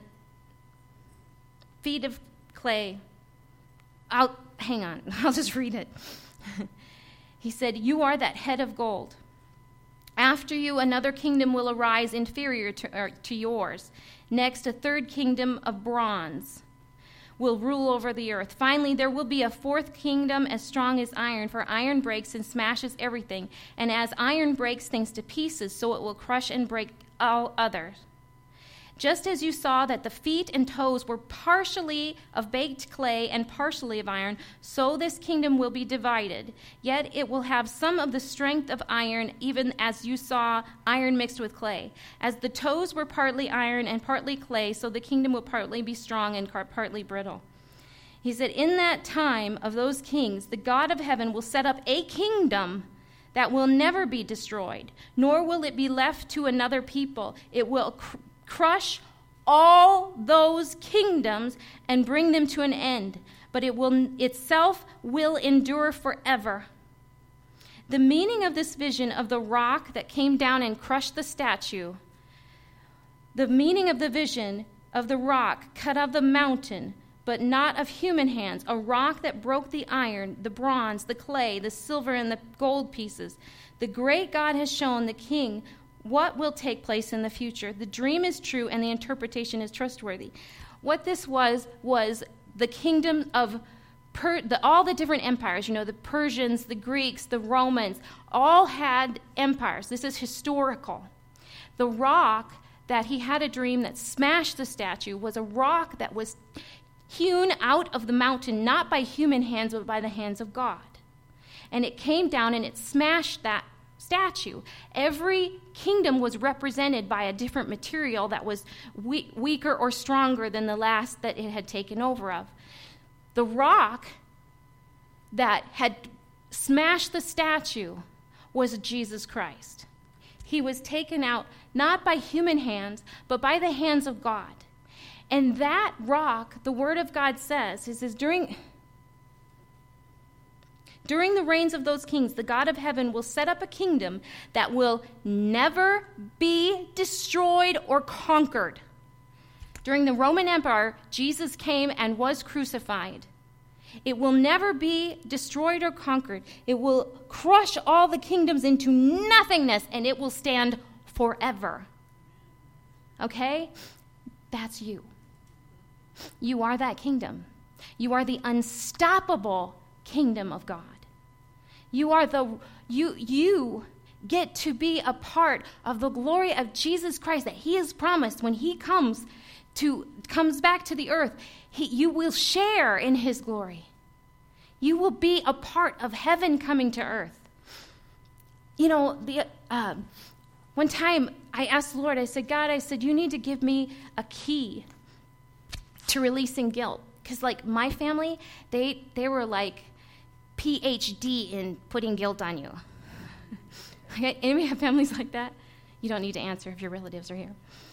feet of clay. I'll, hang on, I'll just read it. He said, you are that head of gold. After you, another kingdom will arise inferior to, er, to yours. Next, a third kingdom of bronze will rule over the earth. Finally, there will be a fourth kingdom as strong as iron, for iron breaks and smashes everything. And as iron breaks things to pieces, so it will crush and break all others. Just as you saw that the feet and toes were partially of baked clay and partially of iron, so this kingdom will be divided. Yet it will have some of the strength of iron, even as you saw iron mixed with clay. As the toes were partly iron and partly clay, so the kingdom will partly be strong and partly brittle. He said, in that time of those kings, the God of heaven will set up a kingdom that will never be destroyed, nor will it be left to another people. It will cr- crush all those kingdoms and bring them to an end, but it will itself will endure forever. The meaning of this vision of the rock that came down and crushed the statue, the meaning of the vision of the rock cut of the mountain, but not of human hands, a rock that broke the iron, the bronze, the clay, the silver, and the gold pieces. The great God has shown the king what will take place in the future. The dream is true and the interpretation is trustworthy. What this was, was the kingdom of Per, the, all the different empires, you know, the Persians, the Greeks, the Romans, all had empires. This is historical. The rock that he had a dream that smashed the statue was a rock that was hewn out of the mountain, not by human hands, but by the hands of God. And it came down and it smashed that statue. Every kingdom was represented by a different material that was we- weaker or stronger than the last that it had taken over of. The rock that had smashed the statue was Jesus Christ. He was taken out not by human hands, but by the hands of God. And that rock, the Word of God says, it says, during, during the reigns of those kings, the God of heaven will set up a kingdom that will never be destroyed or conquered. During the Roman Empire, Jesus came and was crucified. It will never be destroyed or conquered. It will crush all the kingdoms into nothingness, and it will stand forever. Okay? That's you. You are that kingdom. You are the unstoppable kingdom of God. You are the you you get to be a part of the glory of Jesus Christ that he has promised when he comes to comes back to the earth. He, you will share in his glory. You will be a part of heaven coming to earth. You know, the uh, one time I asked the Lord, I said, God, I said, you need to give me a key to releasing guilt. Because, like, my family, they they were like P H D in putting guilt on you. Okay, anybody have families like that? You don't need to answer if your relatives are here.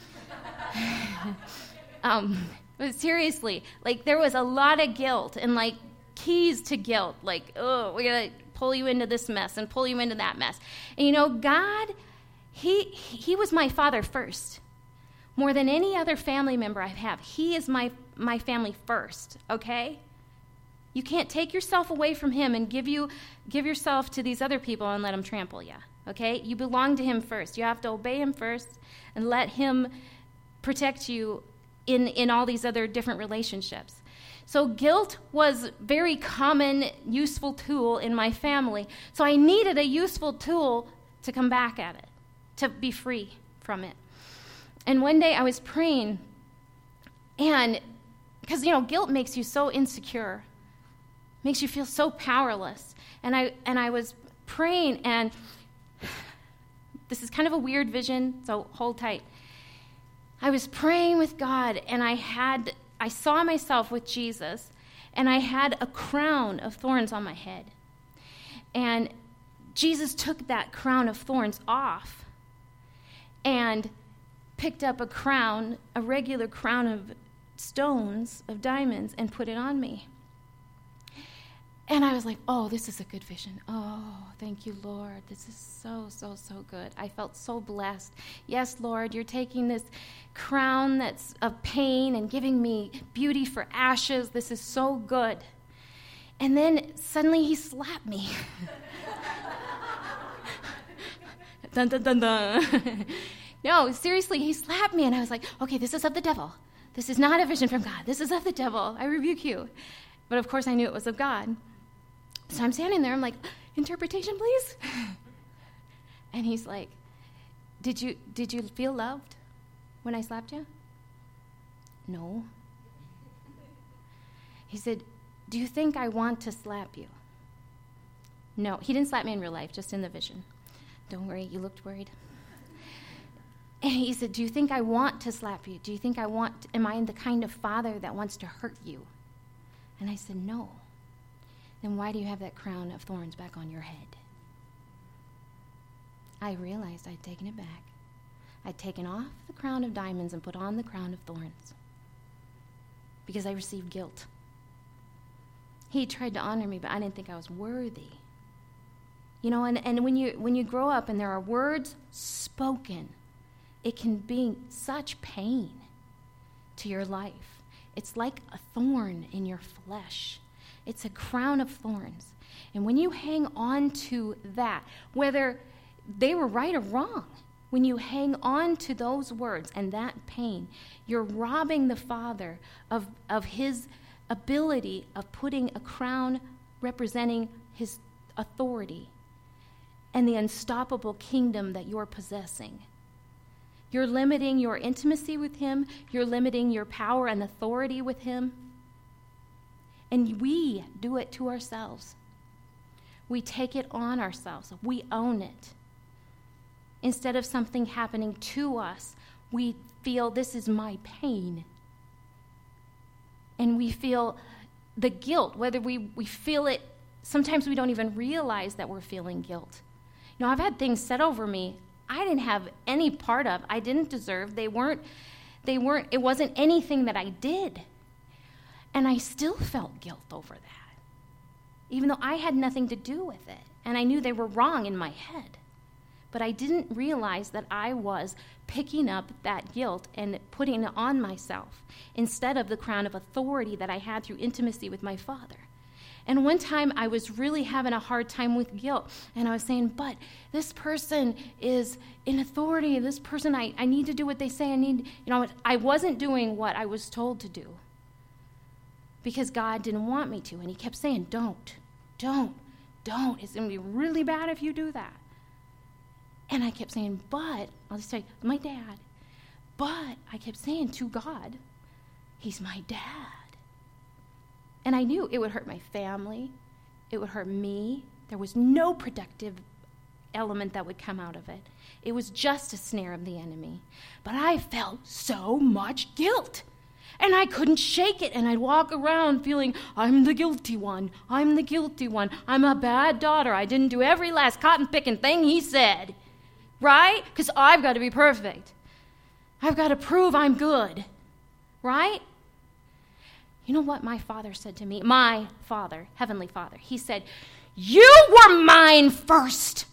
um, but seriously, like, there was a lot of guilt and, like, keys to guilt. Like, oh, we're going to pull you into this mess and pull you into that mess. And, you know, God, he he was my father first. More than any other family member I have, he is my my family first, okay? You can't take yourself away from him and give you give yourself to these other people and let them trample you, okay? You belong to him first. You have to obey him first and let him protect you in, in all these other different relationships. So guilt was a very common, useful tool in my family. So I needed a useful tool to come back at it, to be free from it. And one day I was praying, and because, you know, guilt makes you so insecure, makes you feel so powerless. And I and I was praying, and this is kind of a weird vision, so hold tight. I was praying with God, and I had I saw myself with Jesus, and I had a crown of thorns on my head. And Jesus took that crown of thorns off and picked up a crown, a regular crown of stones, of diamonds, and put it on me. And I was like, oh, this is a good vision. Oh, thank you, Lord. This is so, so, so good. I felt so blessed. Yes, Lord, you're taking this crown that's of pain and giving me beauty for ashes. This is so good. And then suddenly he slapped me. Dun, dun, dun, dun. No, seriously, he slapped me, and I was like, okay, this is of the devil. This is not a vision from God. This is of the devil. I rebuke you. But of course I knew it was of God. So I'm standing there, I'm like, interpretation, please? And he's like, did you did you feel loved when I slapped you? No. He said, do you think I want to slap you? No. He didn't slap me in real life, just in the vision. Don't worry, you looked worried. And he said, do you think I want to slap you? Do you think I want, am I the kind of father that wants to hurt you? And I said, no. Then why do you have that crown of thorns back on your head? I realized I'd taken it back. I'd taken off the crown of diamonds and put on the crown of thorns because I received guilt. He tried to honor me, but I didn't think I was worthy. You know, and, and when you when you grow up and there are words spoken, it can be such pain to your life. It's like a thorn in your flesh. It's a crown of thorns. And when you hang on to that, whether they were right or wrong, when you hang on to those words and that pain, you're robbing the Father of, of his ability of putting a crown representing his authority and the unstoppable kingdom that you're possessing. You're limiting your intimacy with him. You're limiting your power and authority with him. And we do it to ourselves. We take it on ourselves. We own it. Instead of something happening to us, we feel this is my pain. And we feel the guilt, whether we, we feel it, sometimes we don't even realize that we're feeling guilt. You know, I've had things said over me I didn't have any part of, I didn't deserve. They weren't, they weren't, it wasn't anything that I did. And I still felt guilt over that, even though I had nothing to do with it. And I knew they were wrong in my head. But I didn't realize that I was picking up that guilt and putting it on myself instead of the crown of authority that I had through intimacy with my Father. And one time I was really having a hard time with guilt. And I was saying, but this person is in authority. This person, I, I need to do what they say. I need, you know, I wasn't doing what I was told to do because God didn't want me to. And he kept saying, don't, don't, don't. It's going to be really bad if you do that. And I kept saying, but, I'll just say, my dad. But I kept saying to God, he's my dad. And I knew it would hurt my family. It would hurt me. There was no productive element that would come out of it. It was just a snare of the enemy. But I felt so much guilt. And I couldn't shake it. And I'd walk around feeling, I'm the guilty one. I'm the guilty one. I'm a bad daughter. I didn't do every last cotton-picking thing he said. Right? Because I've got to be perfect. I've got to prove I'm good. Right? You know what my Father said to me? My Father, Heavenly Father. He said, you were mine first.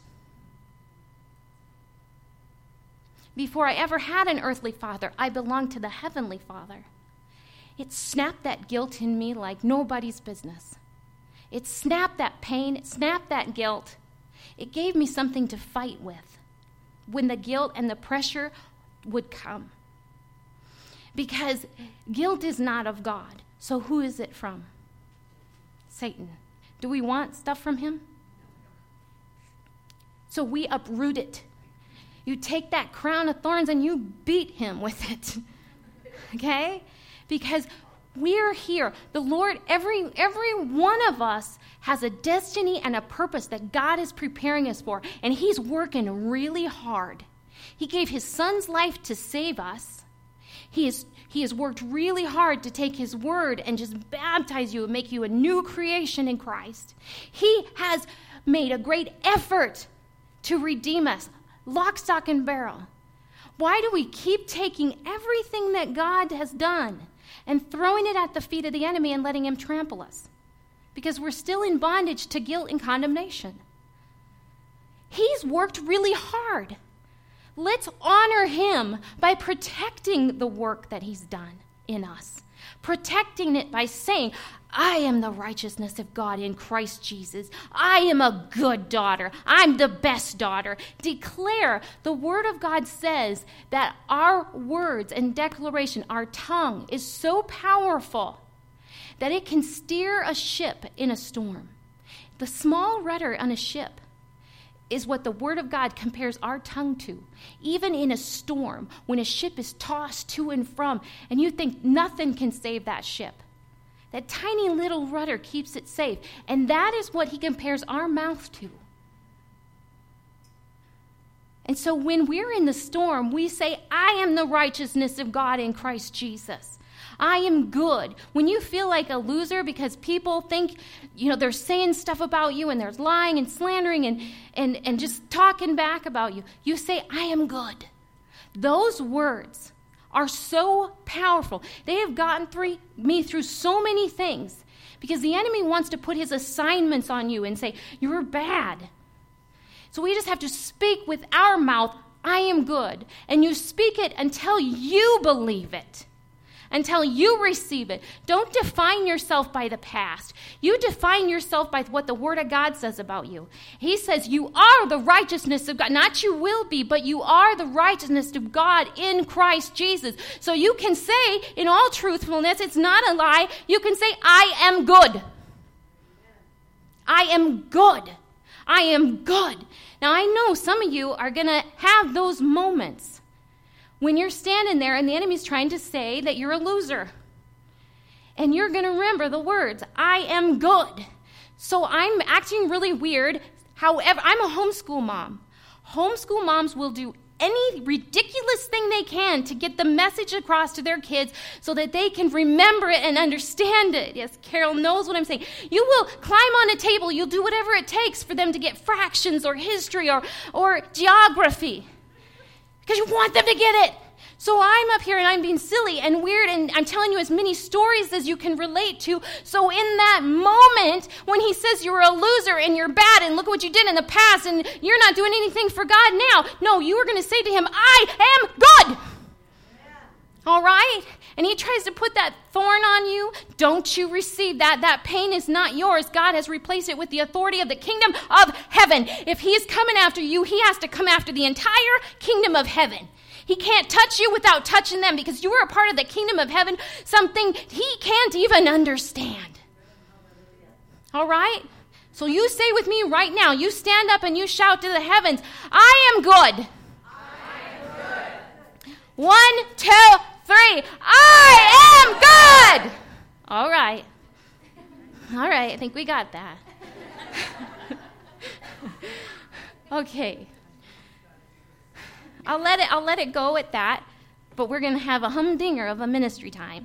Before I ever had an earthly father, I belonged to the Heavenly Father. It snapped that guilt in me like nobody's business. It snapped that pain. It snapped that guilt. It gave me something to fight with when the guilt and the pressure would come. Because guilt is not of God. So who is it from? Satan. Do we want stuff from him? So we uproot it. You take that crown of thorns and you beat him with it. Okay? Because we're here. The Lord, every every one of us has a destiny and a purpose that God is preparing us for. And he's working really hard. He gave his son's life to save us. He is He has worked really hard to take his word and just baptize you and make you a new creation in Christ. He has made a great effort to redeem us, lock, stock, and barrel. Why do we keep taking everything that God has done and throwing it at the feet of the enemy and letting him trample us? Because we're still in bondage to guilt and condemnation. He's worked really hard. Let's honor him by protecting the work that he's done in us. Protecting it by saying, I am the righteousness of God in Christ Jesus. I am a good daughter. I'm the best daughter. Declare. The word of God says that our words and declaration, our tongue, is so powerful that it can steer a ship in a storm. The small rudder on a ship is what the word of God compares our tongue to. Even in a storm, when a ship is tossed to and from, and you think nothing can save that ship, that tiny little rudder keeps it safe. And that is what he compares our mouth to. And so when we're in the storm, we say, I am the righteousness of God in Christ Jesus. I am good. When you feel like a loser because people think, you know, they're saying stuff about you and they're lying and slandering and, and, and just talking back about you, you say, I am good. Those words are so powerful. They have gotten through me through so many things because the enemy wants to put his assignments on you and say, you're bad. So we just have to speak with our mouth, I am good. And you speak it until you believe it, until you receive it. Don't define yourself by the past. You define yourself by what the Word of God says about you. He says you are the righteousness of God. Not you will be, but you are the righteousness of God in Christ Jesus. So you can say in all truthfulness, it's not a lie, you can say, I am good. I am good. I am good. Now, I know some of you are going to have those moments when you're standing there and the enemy's trying to say that you're a loser. And you're going to remember the words, I am good. So I'm acting really weird. However, I'm a homeschool mom. Homeschool moms will do any ridiculous thing they can to get the message across to their kids so that they can remember it and understand it. Yes, Carol knows what I'm saying. You will climb on a table. You'll do whatever it takes for them to get fractions or history or, or geography because you want them to get it. So I'm up here and I'm being silly and weird and I'm telling you as many stories as you can relate to. So in that moment when he says you're a loser and you're bad and look what you did in the past and you're not doing anything for God now, no, you are going to say to him, I am good. All right? And he tries to put that thorn on you. Don't you receive that. That pain is not yours. God has replaced it with the authority of the kingdom of heaven. If he is coming after you, he has to come after the entire kingdom of heaven. He can't touch you without touching them because you are a part of the kingdom of heaven, something he can't even understand. All right? So you say with me right now, you stand up and you shout to the heavens, I am good. I am good. One, two, three. I am good. All right. All right, I think we got that. Okay. I'll let it I'll let it go at that, but we're going to have a humdinger of a ministry time.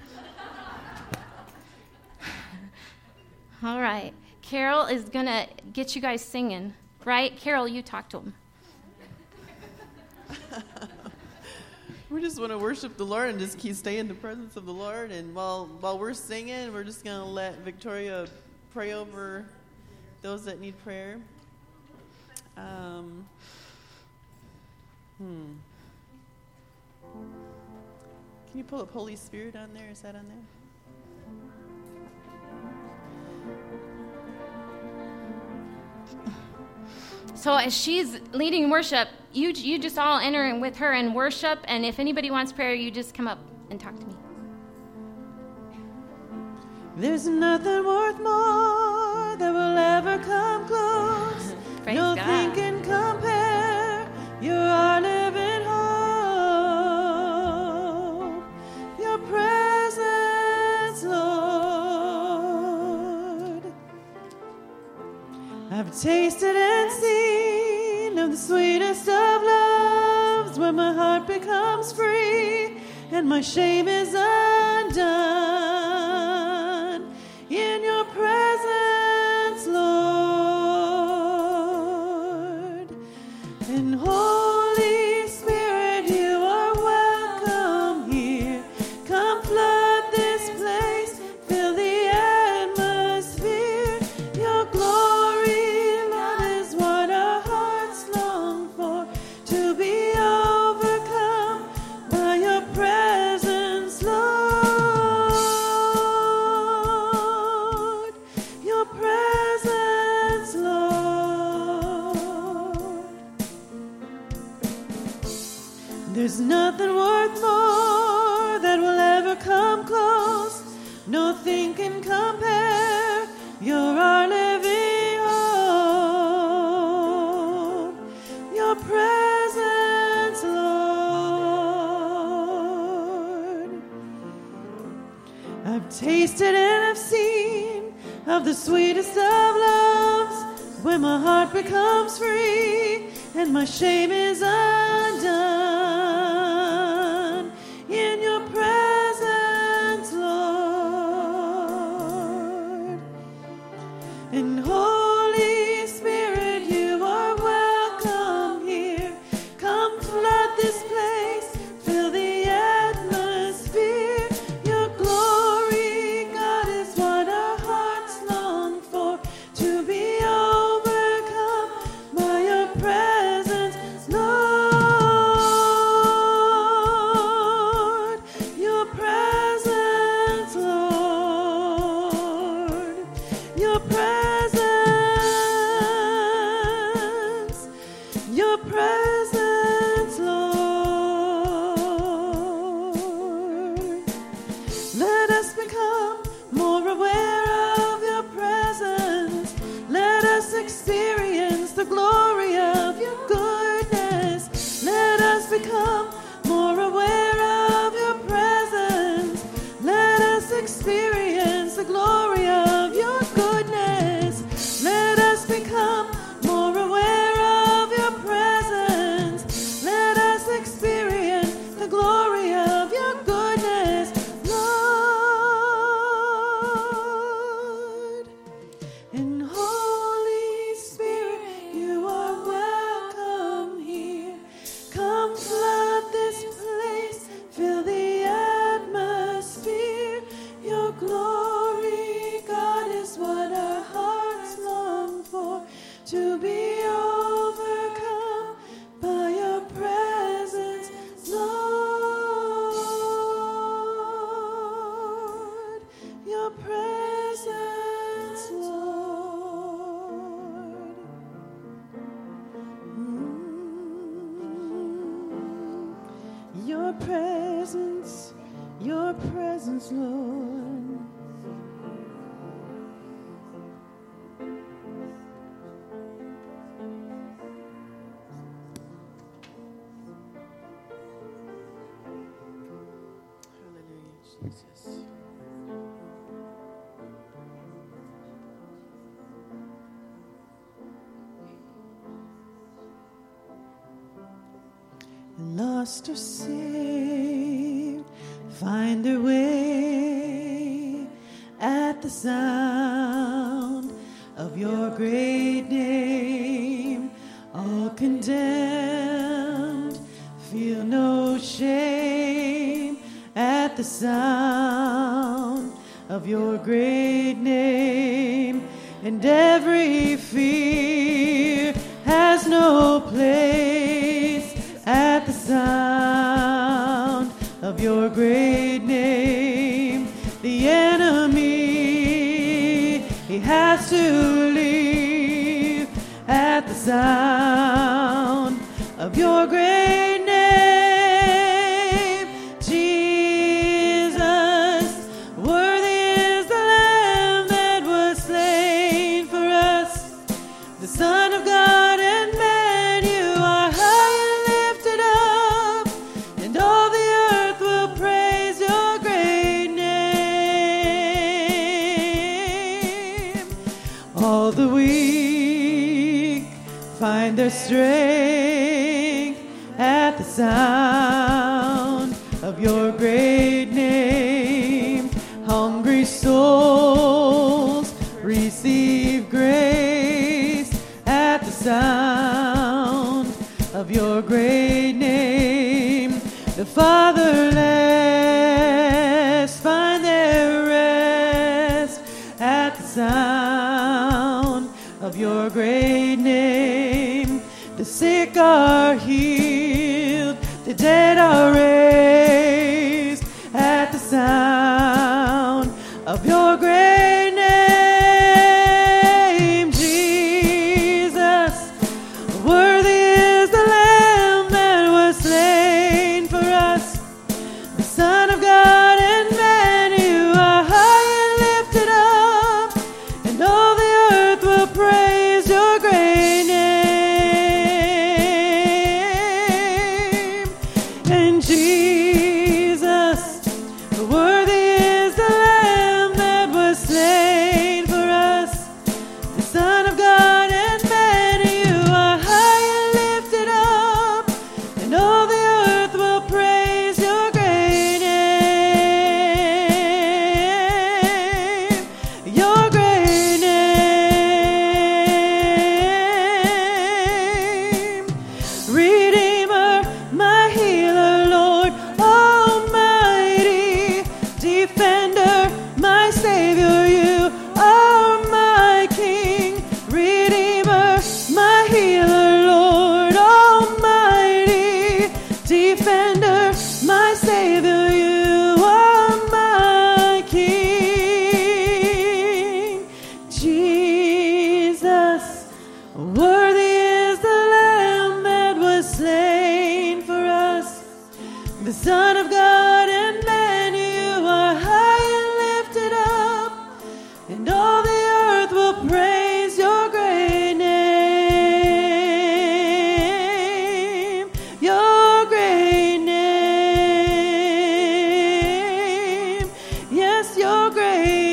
All right. Carol is going to get you guys singing, right? Carol, you talk to them. We just want to worship the Lord and just keep stay in the presence of the Lord. And while while we're singing, we're just going to let Victoria pray over those that need prayer. Um, hmm. Can you pull up Holy Spirit on there? Is that on there? So as she's leading worship, you you just all enter in with her in worship, and if anybody wants prayer, you just come up and talk to me. There's nothing worth more that will ever come close. Praise Nothing God. can compare. You're our living hope. Your presence, Lord. I've tasted and seen of the sweetest of loves, where my heart becomes free and my shame is undone. In your presence, Lord. And Holy Spirit, you are welcome here. Come flood this place, fill the atmosphere. Your glory, Lord, is what our hearts long for, to be overcome by your presence, Lord. Your presence, Lord. There's nothing worth more that will ever come close. Nothing can compare. You're our living hope. Your presence, Lord. I've tasted and I've seen of the sweetest of loves, when my heart becomes free and my shame is undone. In your presence, And Holy Spirit, you are welcome here. Come flood this place, fill the atmosphere. Your glory, God, is what our hearts long for. To be overcome by your presence, Lord. Your presence, Lord. Your presence. Your presence, Lord. Let us become more aware of your presence. Let us experience the glory of your goodness. Let us become more aware of your presence. Let us experience the glory of your goodness. Let us become more aware of your presence. Let us experience the glory of your goodness, Lord. And Holy Spirit, you are welcome here. Come flood this place, fill the atmosphere. Your glory, God, is what our hearts long for. To be overcome by your presence, Lord. Your presence, Lord. Mm. Your presence, your presence, Lord. Hallelujah, Jesus. Lost or saved, find their way at the sound of your great name. All condemned, feel no shame at the sound of your great name. And every fear has no place at the sound of your great name. The enemy, he has to leave at the sound of your great name. Jesus, worthy is the Lamb that was slain for us, the Son of God and man. You are high and lifted up, and all the earth will praise your great name. All the weak find their strength at the sound of your great name. Hungry souls receive grace at the sound of your great name. The fatherless find their rest at the sound of your great name. The sick are healed, the dead are raised at the sound of your great name. Jesus, worthy is the Lamb that was slain for us, the Son of God and man. You are high and lifted up, and all the earth will praise your great name. And Jesus, worthy is the Lamb that was Jesus, worthy is the Lamb that was slain for us, the Son of God and man. You are high and lifted up, and all the earth will praise your great name, your great name, yes, your great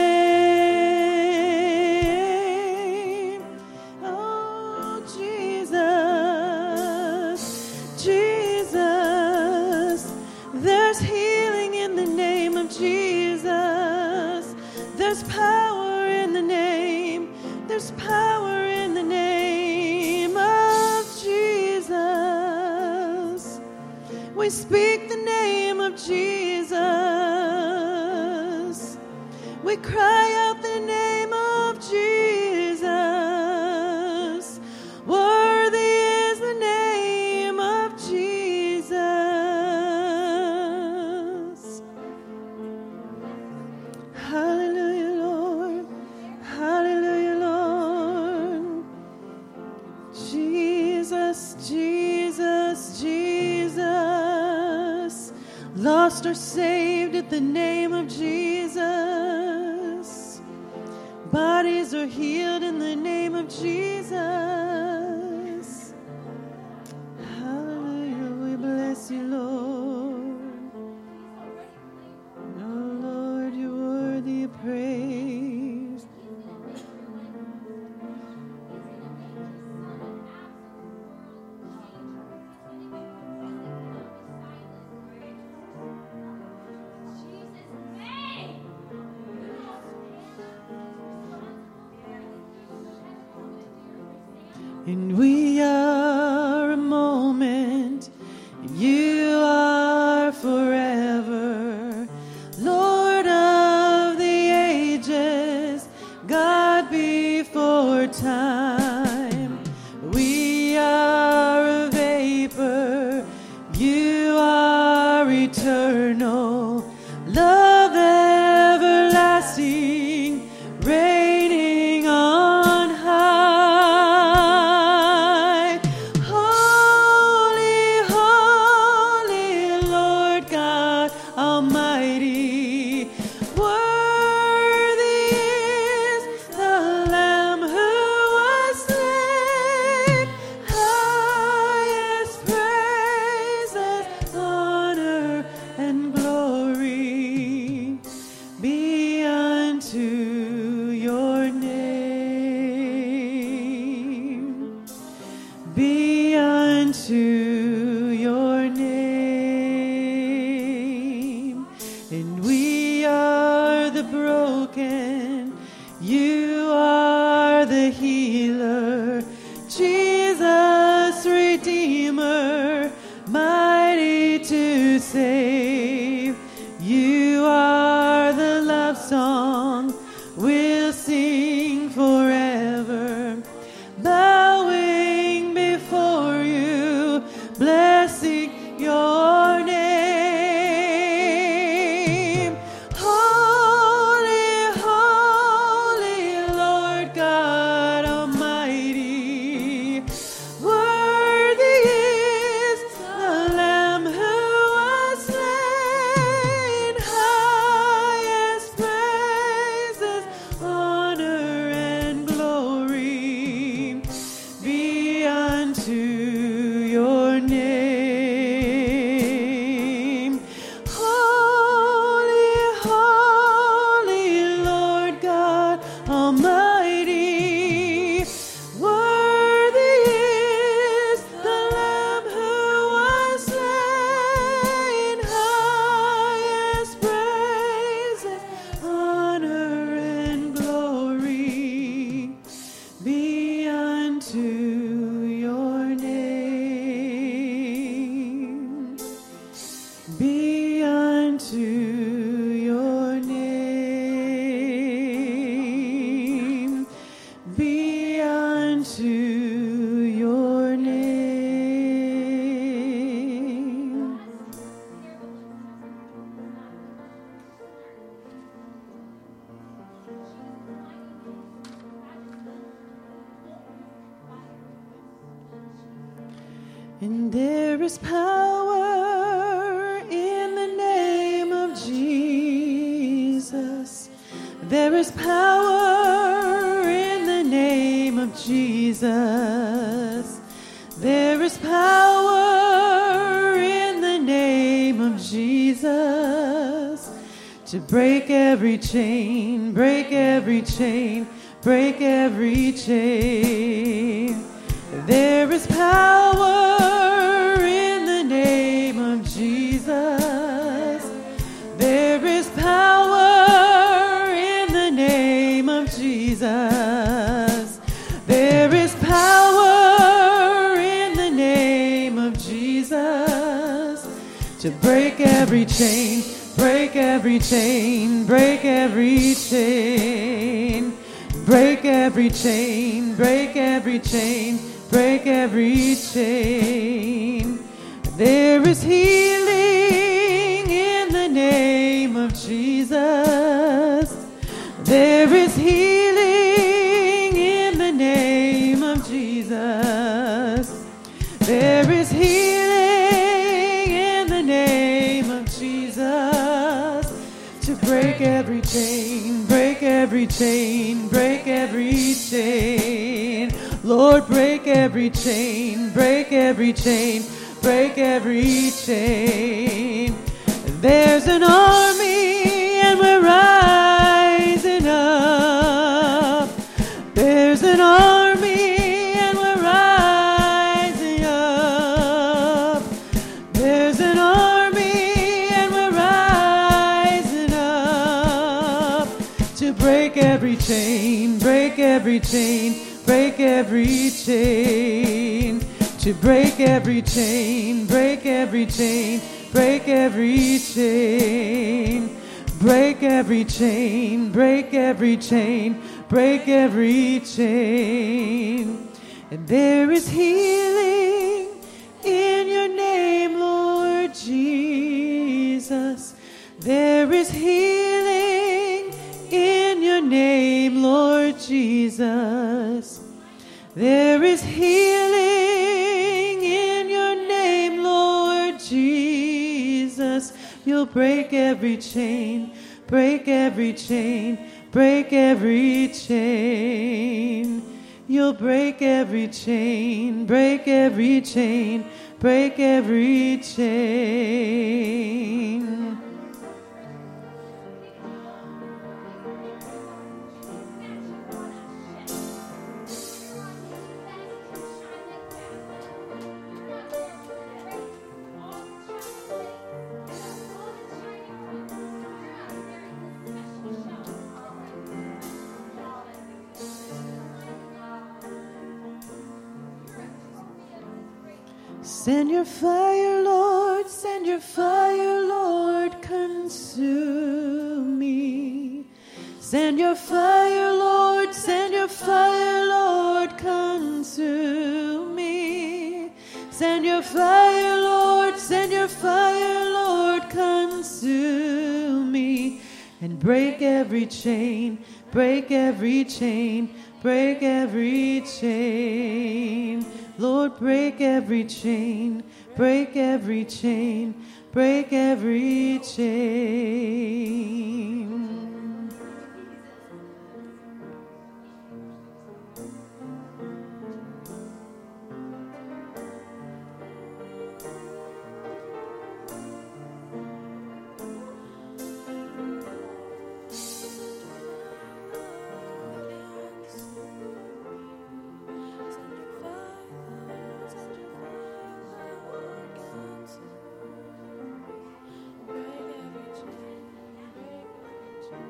name. Oh, Jesus, Jesus, there's healing in the name of Jesus. There's power in the name. There's power in the name of Jesus. We speak the name of Jesus. We cry out the name of Jesus. Worthy is the name of Jesus. Hallelujah, Lord. Hallelujah, Lord. Jesus, Jesus, Jesus. Lost or saved at the name of Jesus. Bodies are healed in the name of Jesus. Hallelujah, we bless you, Lord. Oh, Lord, you're worthy of praise. And we are a moment, and you are forever, Lord of the ages, God before time. We are a vapor, you are eternal, love everlasting, reigning on high. Holy, holy Lord God Almighty, worthy is the Lamb who was slain. Highest praises, honor, and glory be unto your name. Be unto your name. And we are the broken, you are the healer, Jesus Redeemer, mighty to save. You are the love song we'll sing forever, bowing before you, blessing your name. Holy, holy Lord God Almighty, worthy is the Lamb who was slain. Highest praises, honor, and glory be unto your name. Holy, holy Lord God Almighty, worthy is the Lamb who was slain. Highest praises, honor, and glory be unto your name. Be unto your name. Be unto your name. And there is power in the name of Jesus. There is power in the name of Jesus. There is power in the name of Jesus to break every chain, break every chain, break every chain. There is power in the name of Jesus. There is power in the name of Jesus. There is power in the name of Jesus to break every chain, break every chain, break every chain. Break every chain, break every chain, break every chain. There is healing in the name of Jesus. There is healing in the name of Jesus. There is healing in the name of Jesus to break every chain, break every chain, break every chain. Lord, break every chain, break every chain, break every chain. There's an army and we're rising up. There's an army and we're rising up. There's an army and we're rising up to break every chain, break every chain, break every chain. To break every chain, break every chain, break every chain. Break every chain, break every chain, break every chain. And there is healing in your name, Lord Jesus. There is healing in your name, Lord Jesus. There is healing in your name, Lord Jesus. You'll break every chain, break every chain, break every chain. You'll break every chain, break every chain, break every chain. Send your fire, Lord, send your fire, Lord, consume me. Send your fire, Lord, send your fire, Lord, consume me. Send your fire, Lord, send your fire, Lord, consume me. And break every chain, break every chain, break every chain. Lord, break every chain, break every chain, break every chain. Break every chain, break every chain.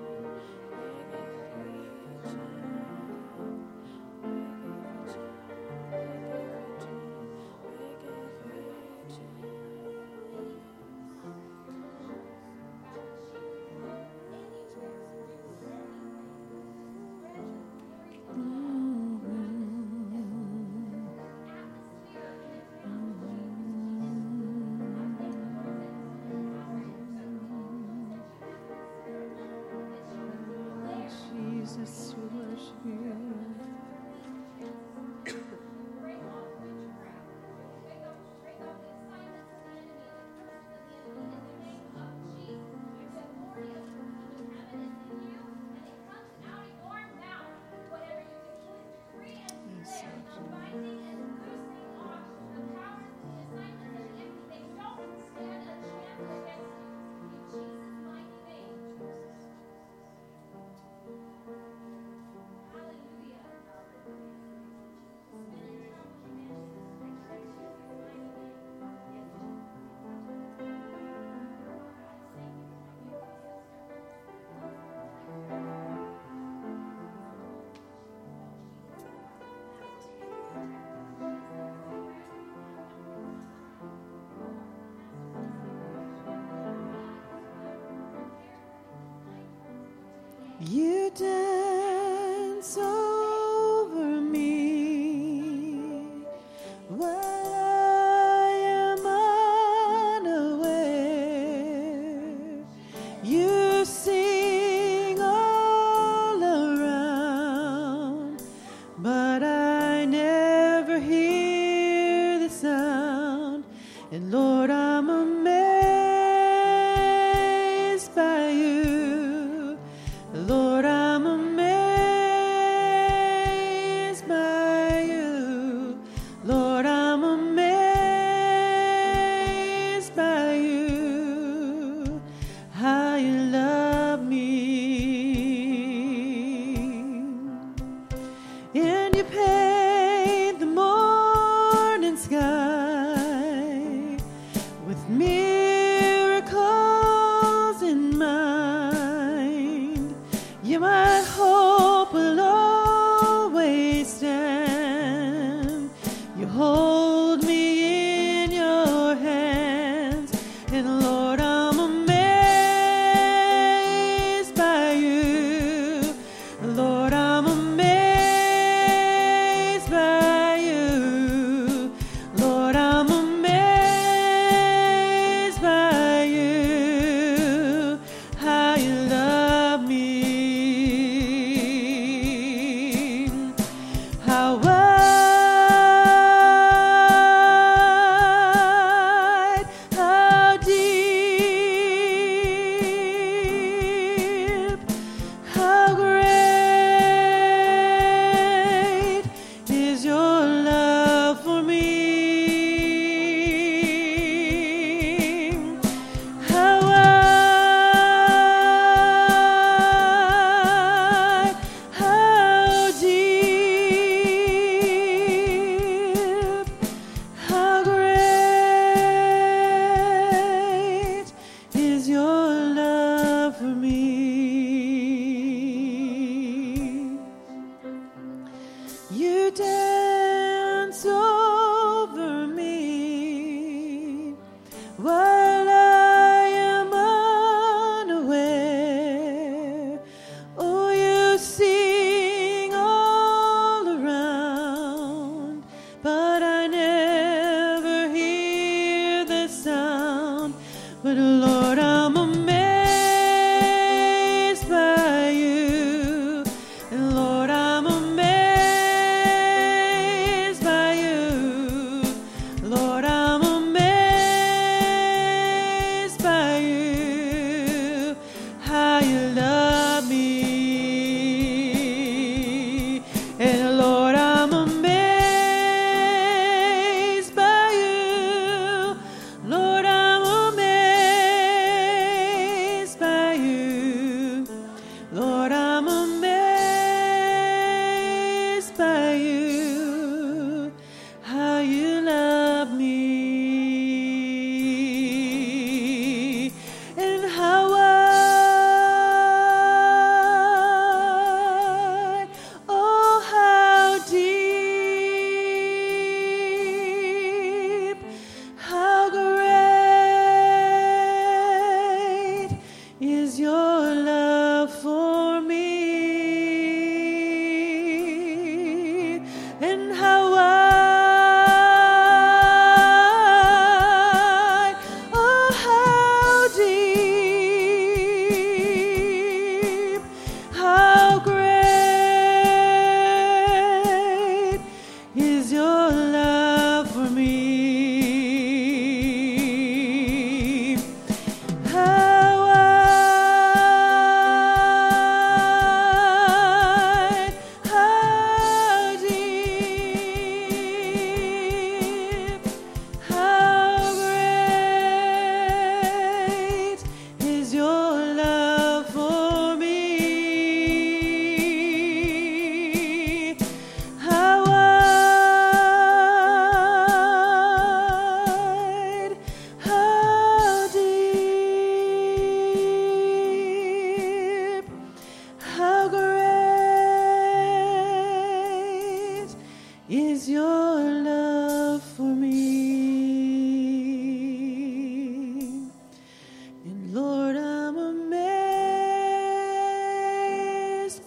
You dance over me while I am unaware. You sing all around, but I never hear the sound. And Lord, I'm amazed by you. Lord, I'm amazed by you. Lord, I'm amazed by you. How you love me. And you paint the morning sky with miracles in mind. You, my hope will always stand. You hold me in your hands, and Lord, I'm amazed by you. Lord, I'm amazed by you. Lord, I'm amazed by you. How you love me. How wide, how deep, how great is your love for me. How wide, how deep, how great is your love for me. You dance over me while I am unaware. Oh, you sing all around, but I never hear the sound. But Lord, I'm amazed by you. And Lord, I'm amazed by you. Lord, I'm amazed by you. How you love me. And Lord, I'm amazed by you. Lord, I'm amazed by you. Lord, I'm amazed by you. How you love me. And how wide, oh, how deep, how great is your love for me. And how wide, oh, how deep, how great is your love for me. How wide, how deep, how great is your love for me. How wide, how deep, how great is your love for me. And Lord, I'm amazed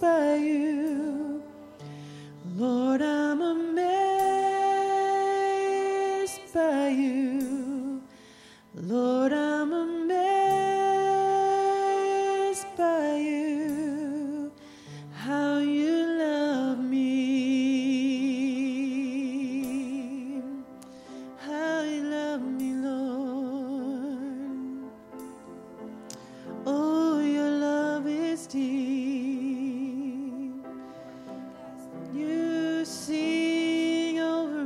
You sing over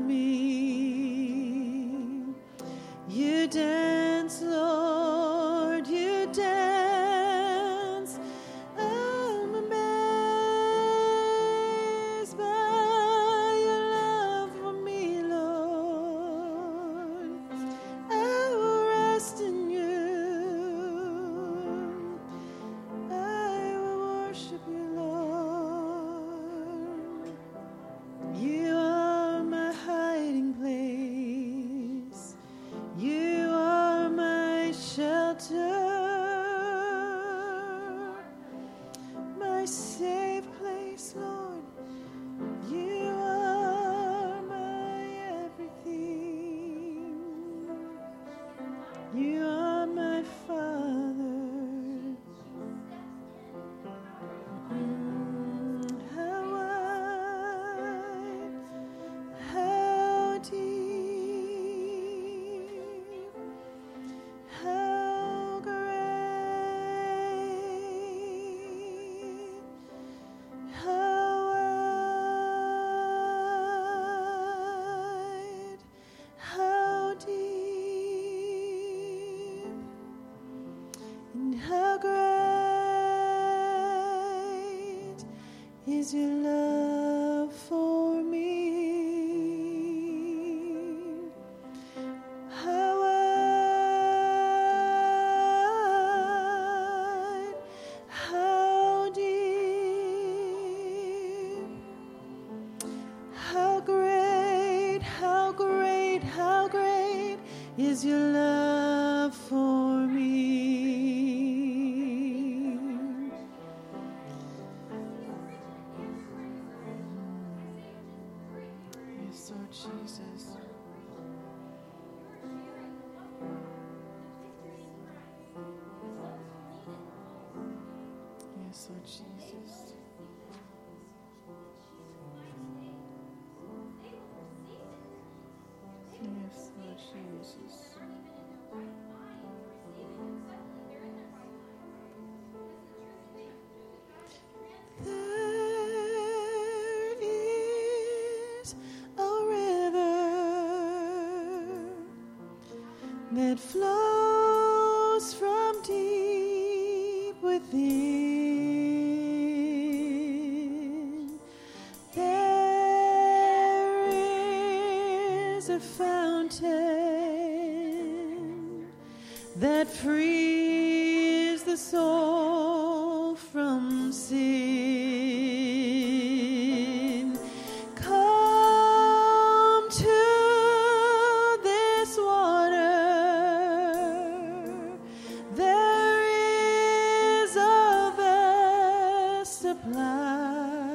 me. You dance, Lord, you dance. I'm amazed by your love for me, Lord. I will rest in you. I will worship you, Lord. You are my hiding place. You are my shelter, my safe place, Lord. You are my everything. You are my Father. Mm, how wide, how deep, how great, how wide, how deep, and how great is your love for me. How wide, how deep, how great, how great, how great is your love for me. Yes, Lord Jesus. Yes, Lord Jesus. Yes, Lord Jesus. There is a river that flows from deep within. There is a fountain that frees the soul from sin. Come to this water. There is a vast supply.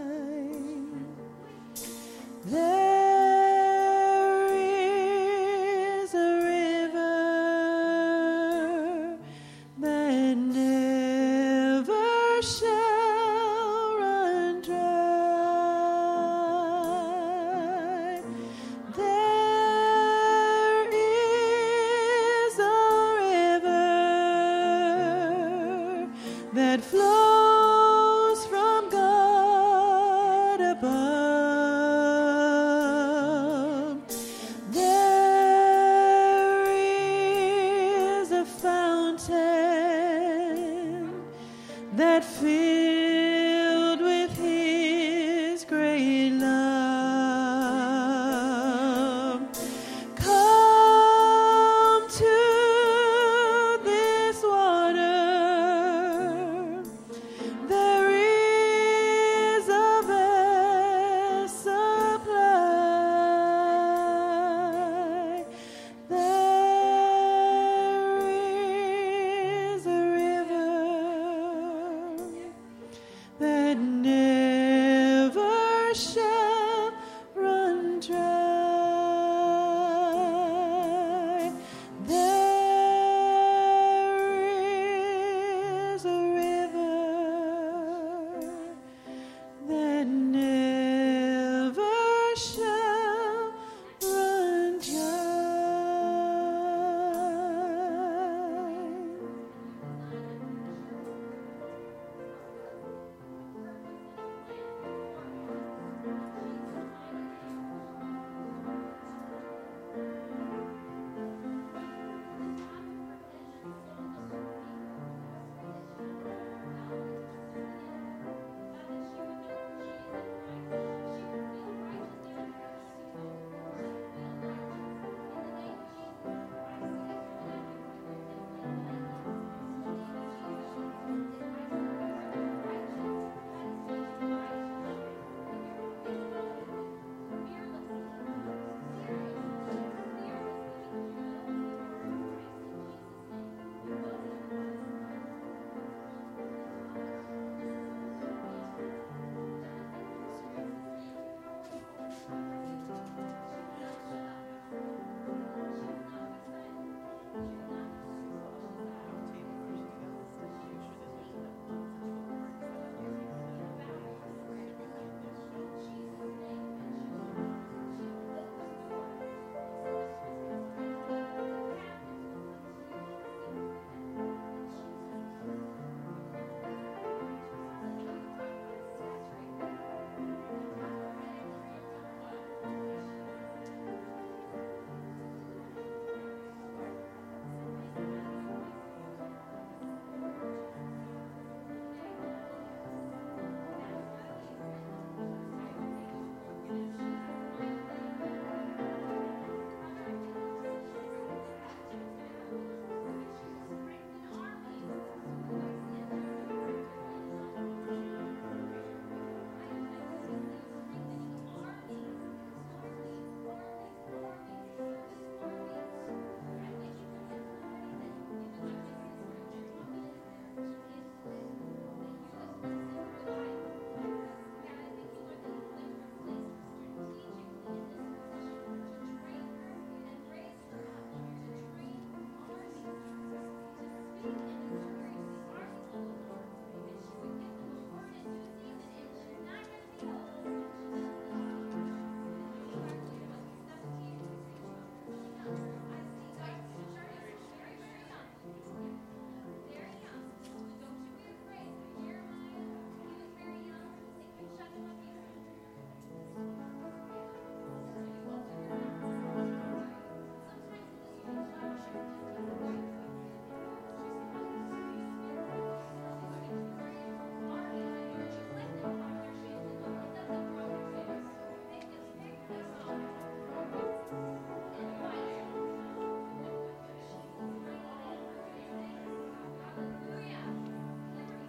There is a river that never shall run dry. There is a river that flows from God above. There is a fountain that filled with His great love. Come to this water. There is a vast supply. There is a river that never shall run dry. There is a river that never shall run dry.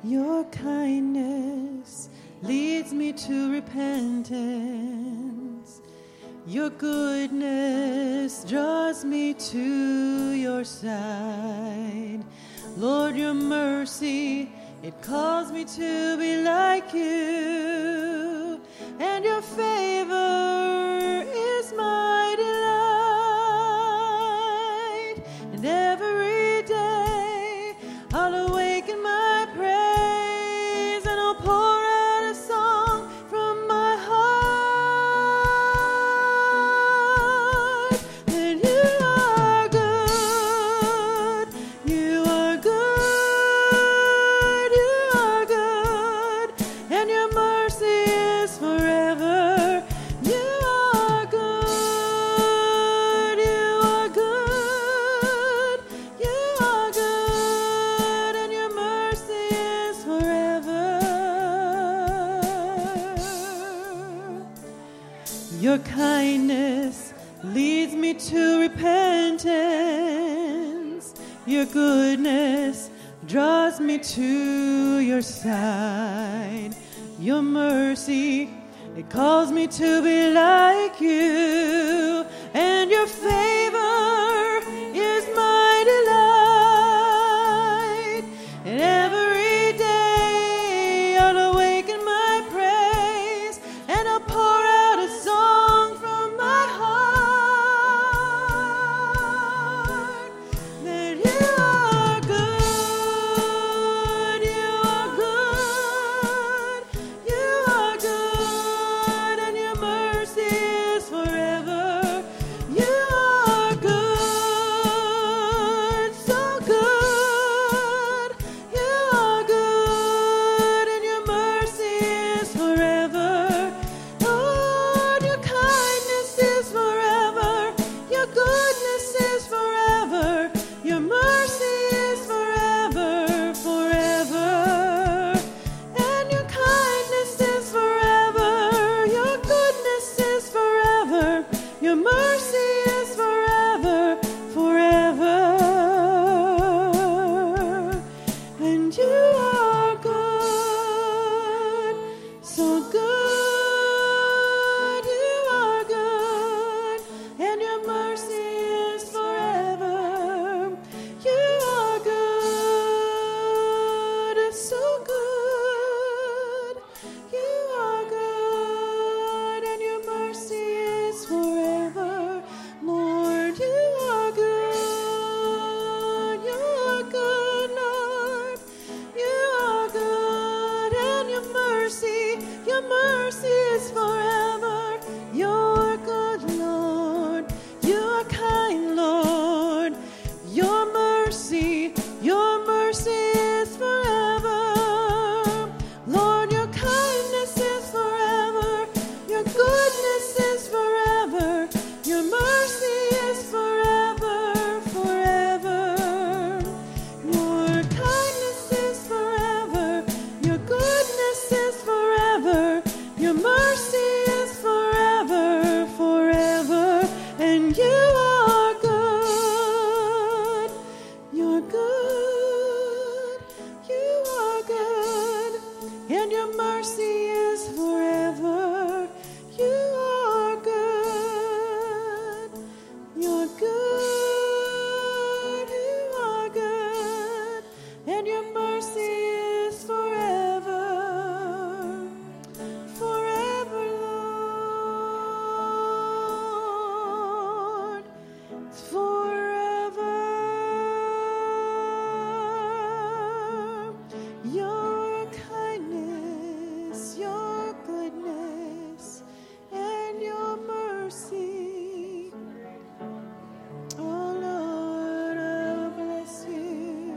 Your kindness leads me to repentance. Your goodness draws me to your side. Lord, your mercy, it calls me to be like you. And your favor is my delight. And every day I'll awaken my praise, and I'll pour out a song from my heart. That you are good, you are good, you are good, and your mercy is forever. You are good, you are good, you are good, and your mercy is forever. Your kindness leads me to repentance. Your goodness draws me to your side. Your mercy, it calls me to be like you. And your favor is my delight. And every day I'll awaken my praise, and I'll pour out a song from my heart. That you are good, you are good, you are good, and your mercy is forever. You are good, so good. You are good, and your mercy is forever. Lord, your kindness is forever. Your goodness is forever. Your mercy is forever, forever. And your kindness is forever. Your goodness is forever. Your mercy is forever, forever. And you are good, so good. You are good, and your mercy is forever. You are good, so good. You are good, and your mercy is forever. Lord, you are good. You are good, Lord. You are good, and your mercy, your mercy is forever. You're good, Lord. You are kind, Lord. Your mercy, your mercy is forever. Lord, your kindness is forever. Your goodness is forever. Your mercy is forever, forever. Your kindness is forever. Your goodness is forever. Your mercy is forever, forever. And you are good. You're good. You are good. And your mercy is forever. You are good. You're good. You are good. And your mercy is forever. Forever, Lord. Forever. Your kindness, your goodness, and your mercy. Oh Lord, I bless you.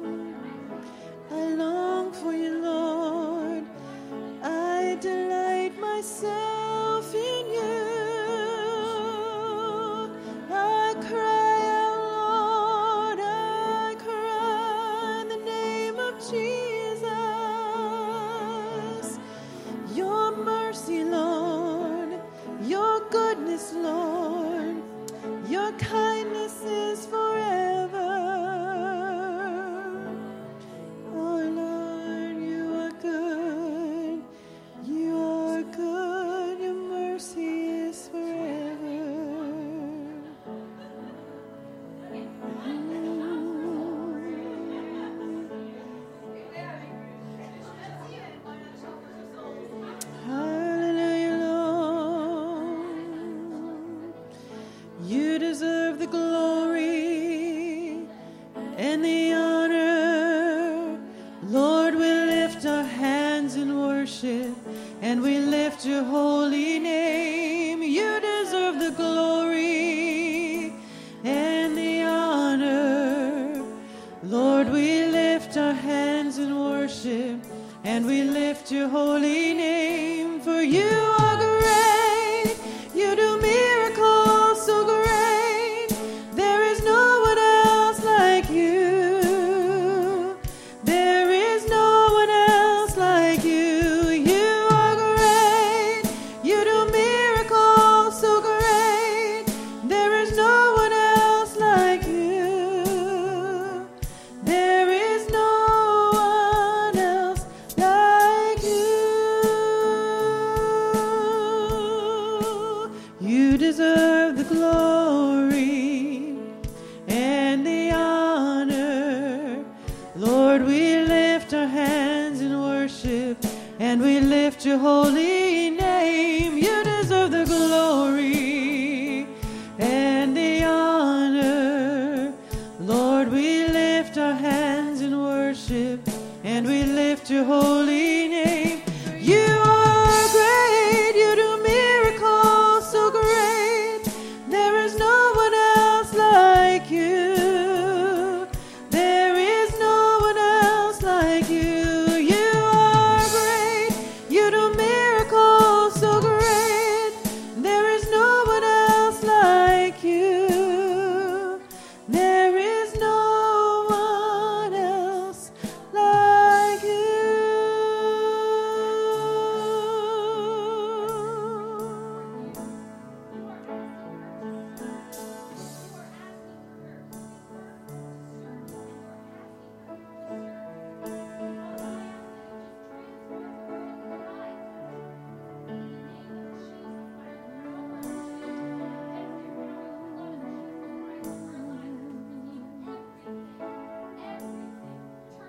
I long for you, Lord. I delight myself in you. I cry out, Lord, I cry in the name of Jesus. Your mercy, Lord, your goodness, Lord, your kindness is forever. Oh Lord, holy name. You deserve the glory and the honor. Lord, we lift our hands in worship and we lift your holy name. For you are great. You do miracles so great. There is no one else like you. There is no one else like you. You are great. You do miracles so great. There is no one else like you. There is no one else like you. You deserve the glory and the honor. Lord, we lift our hands in worship and we lift your holy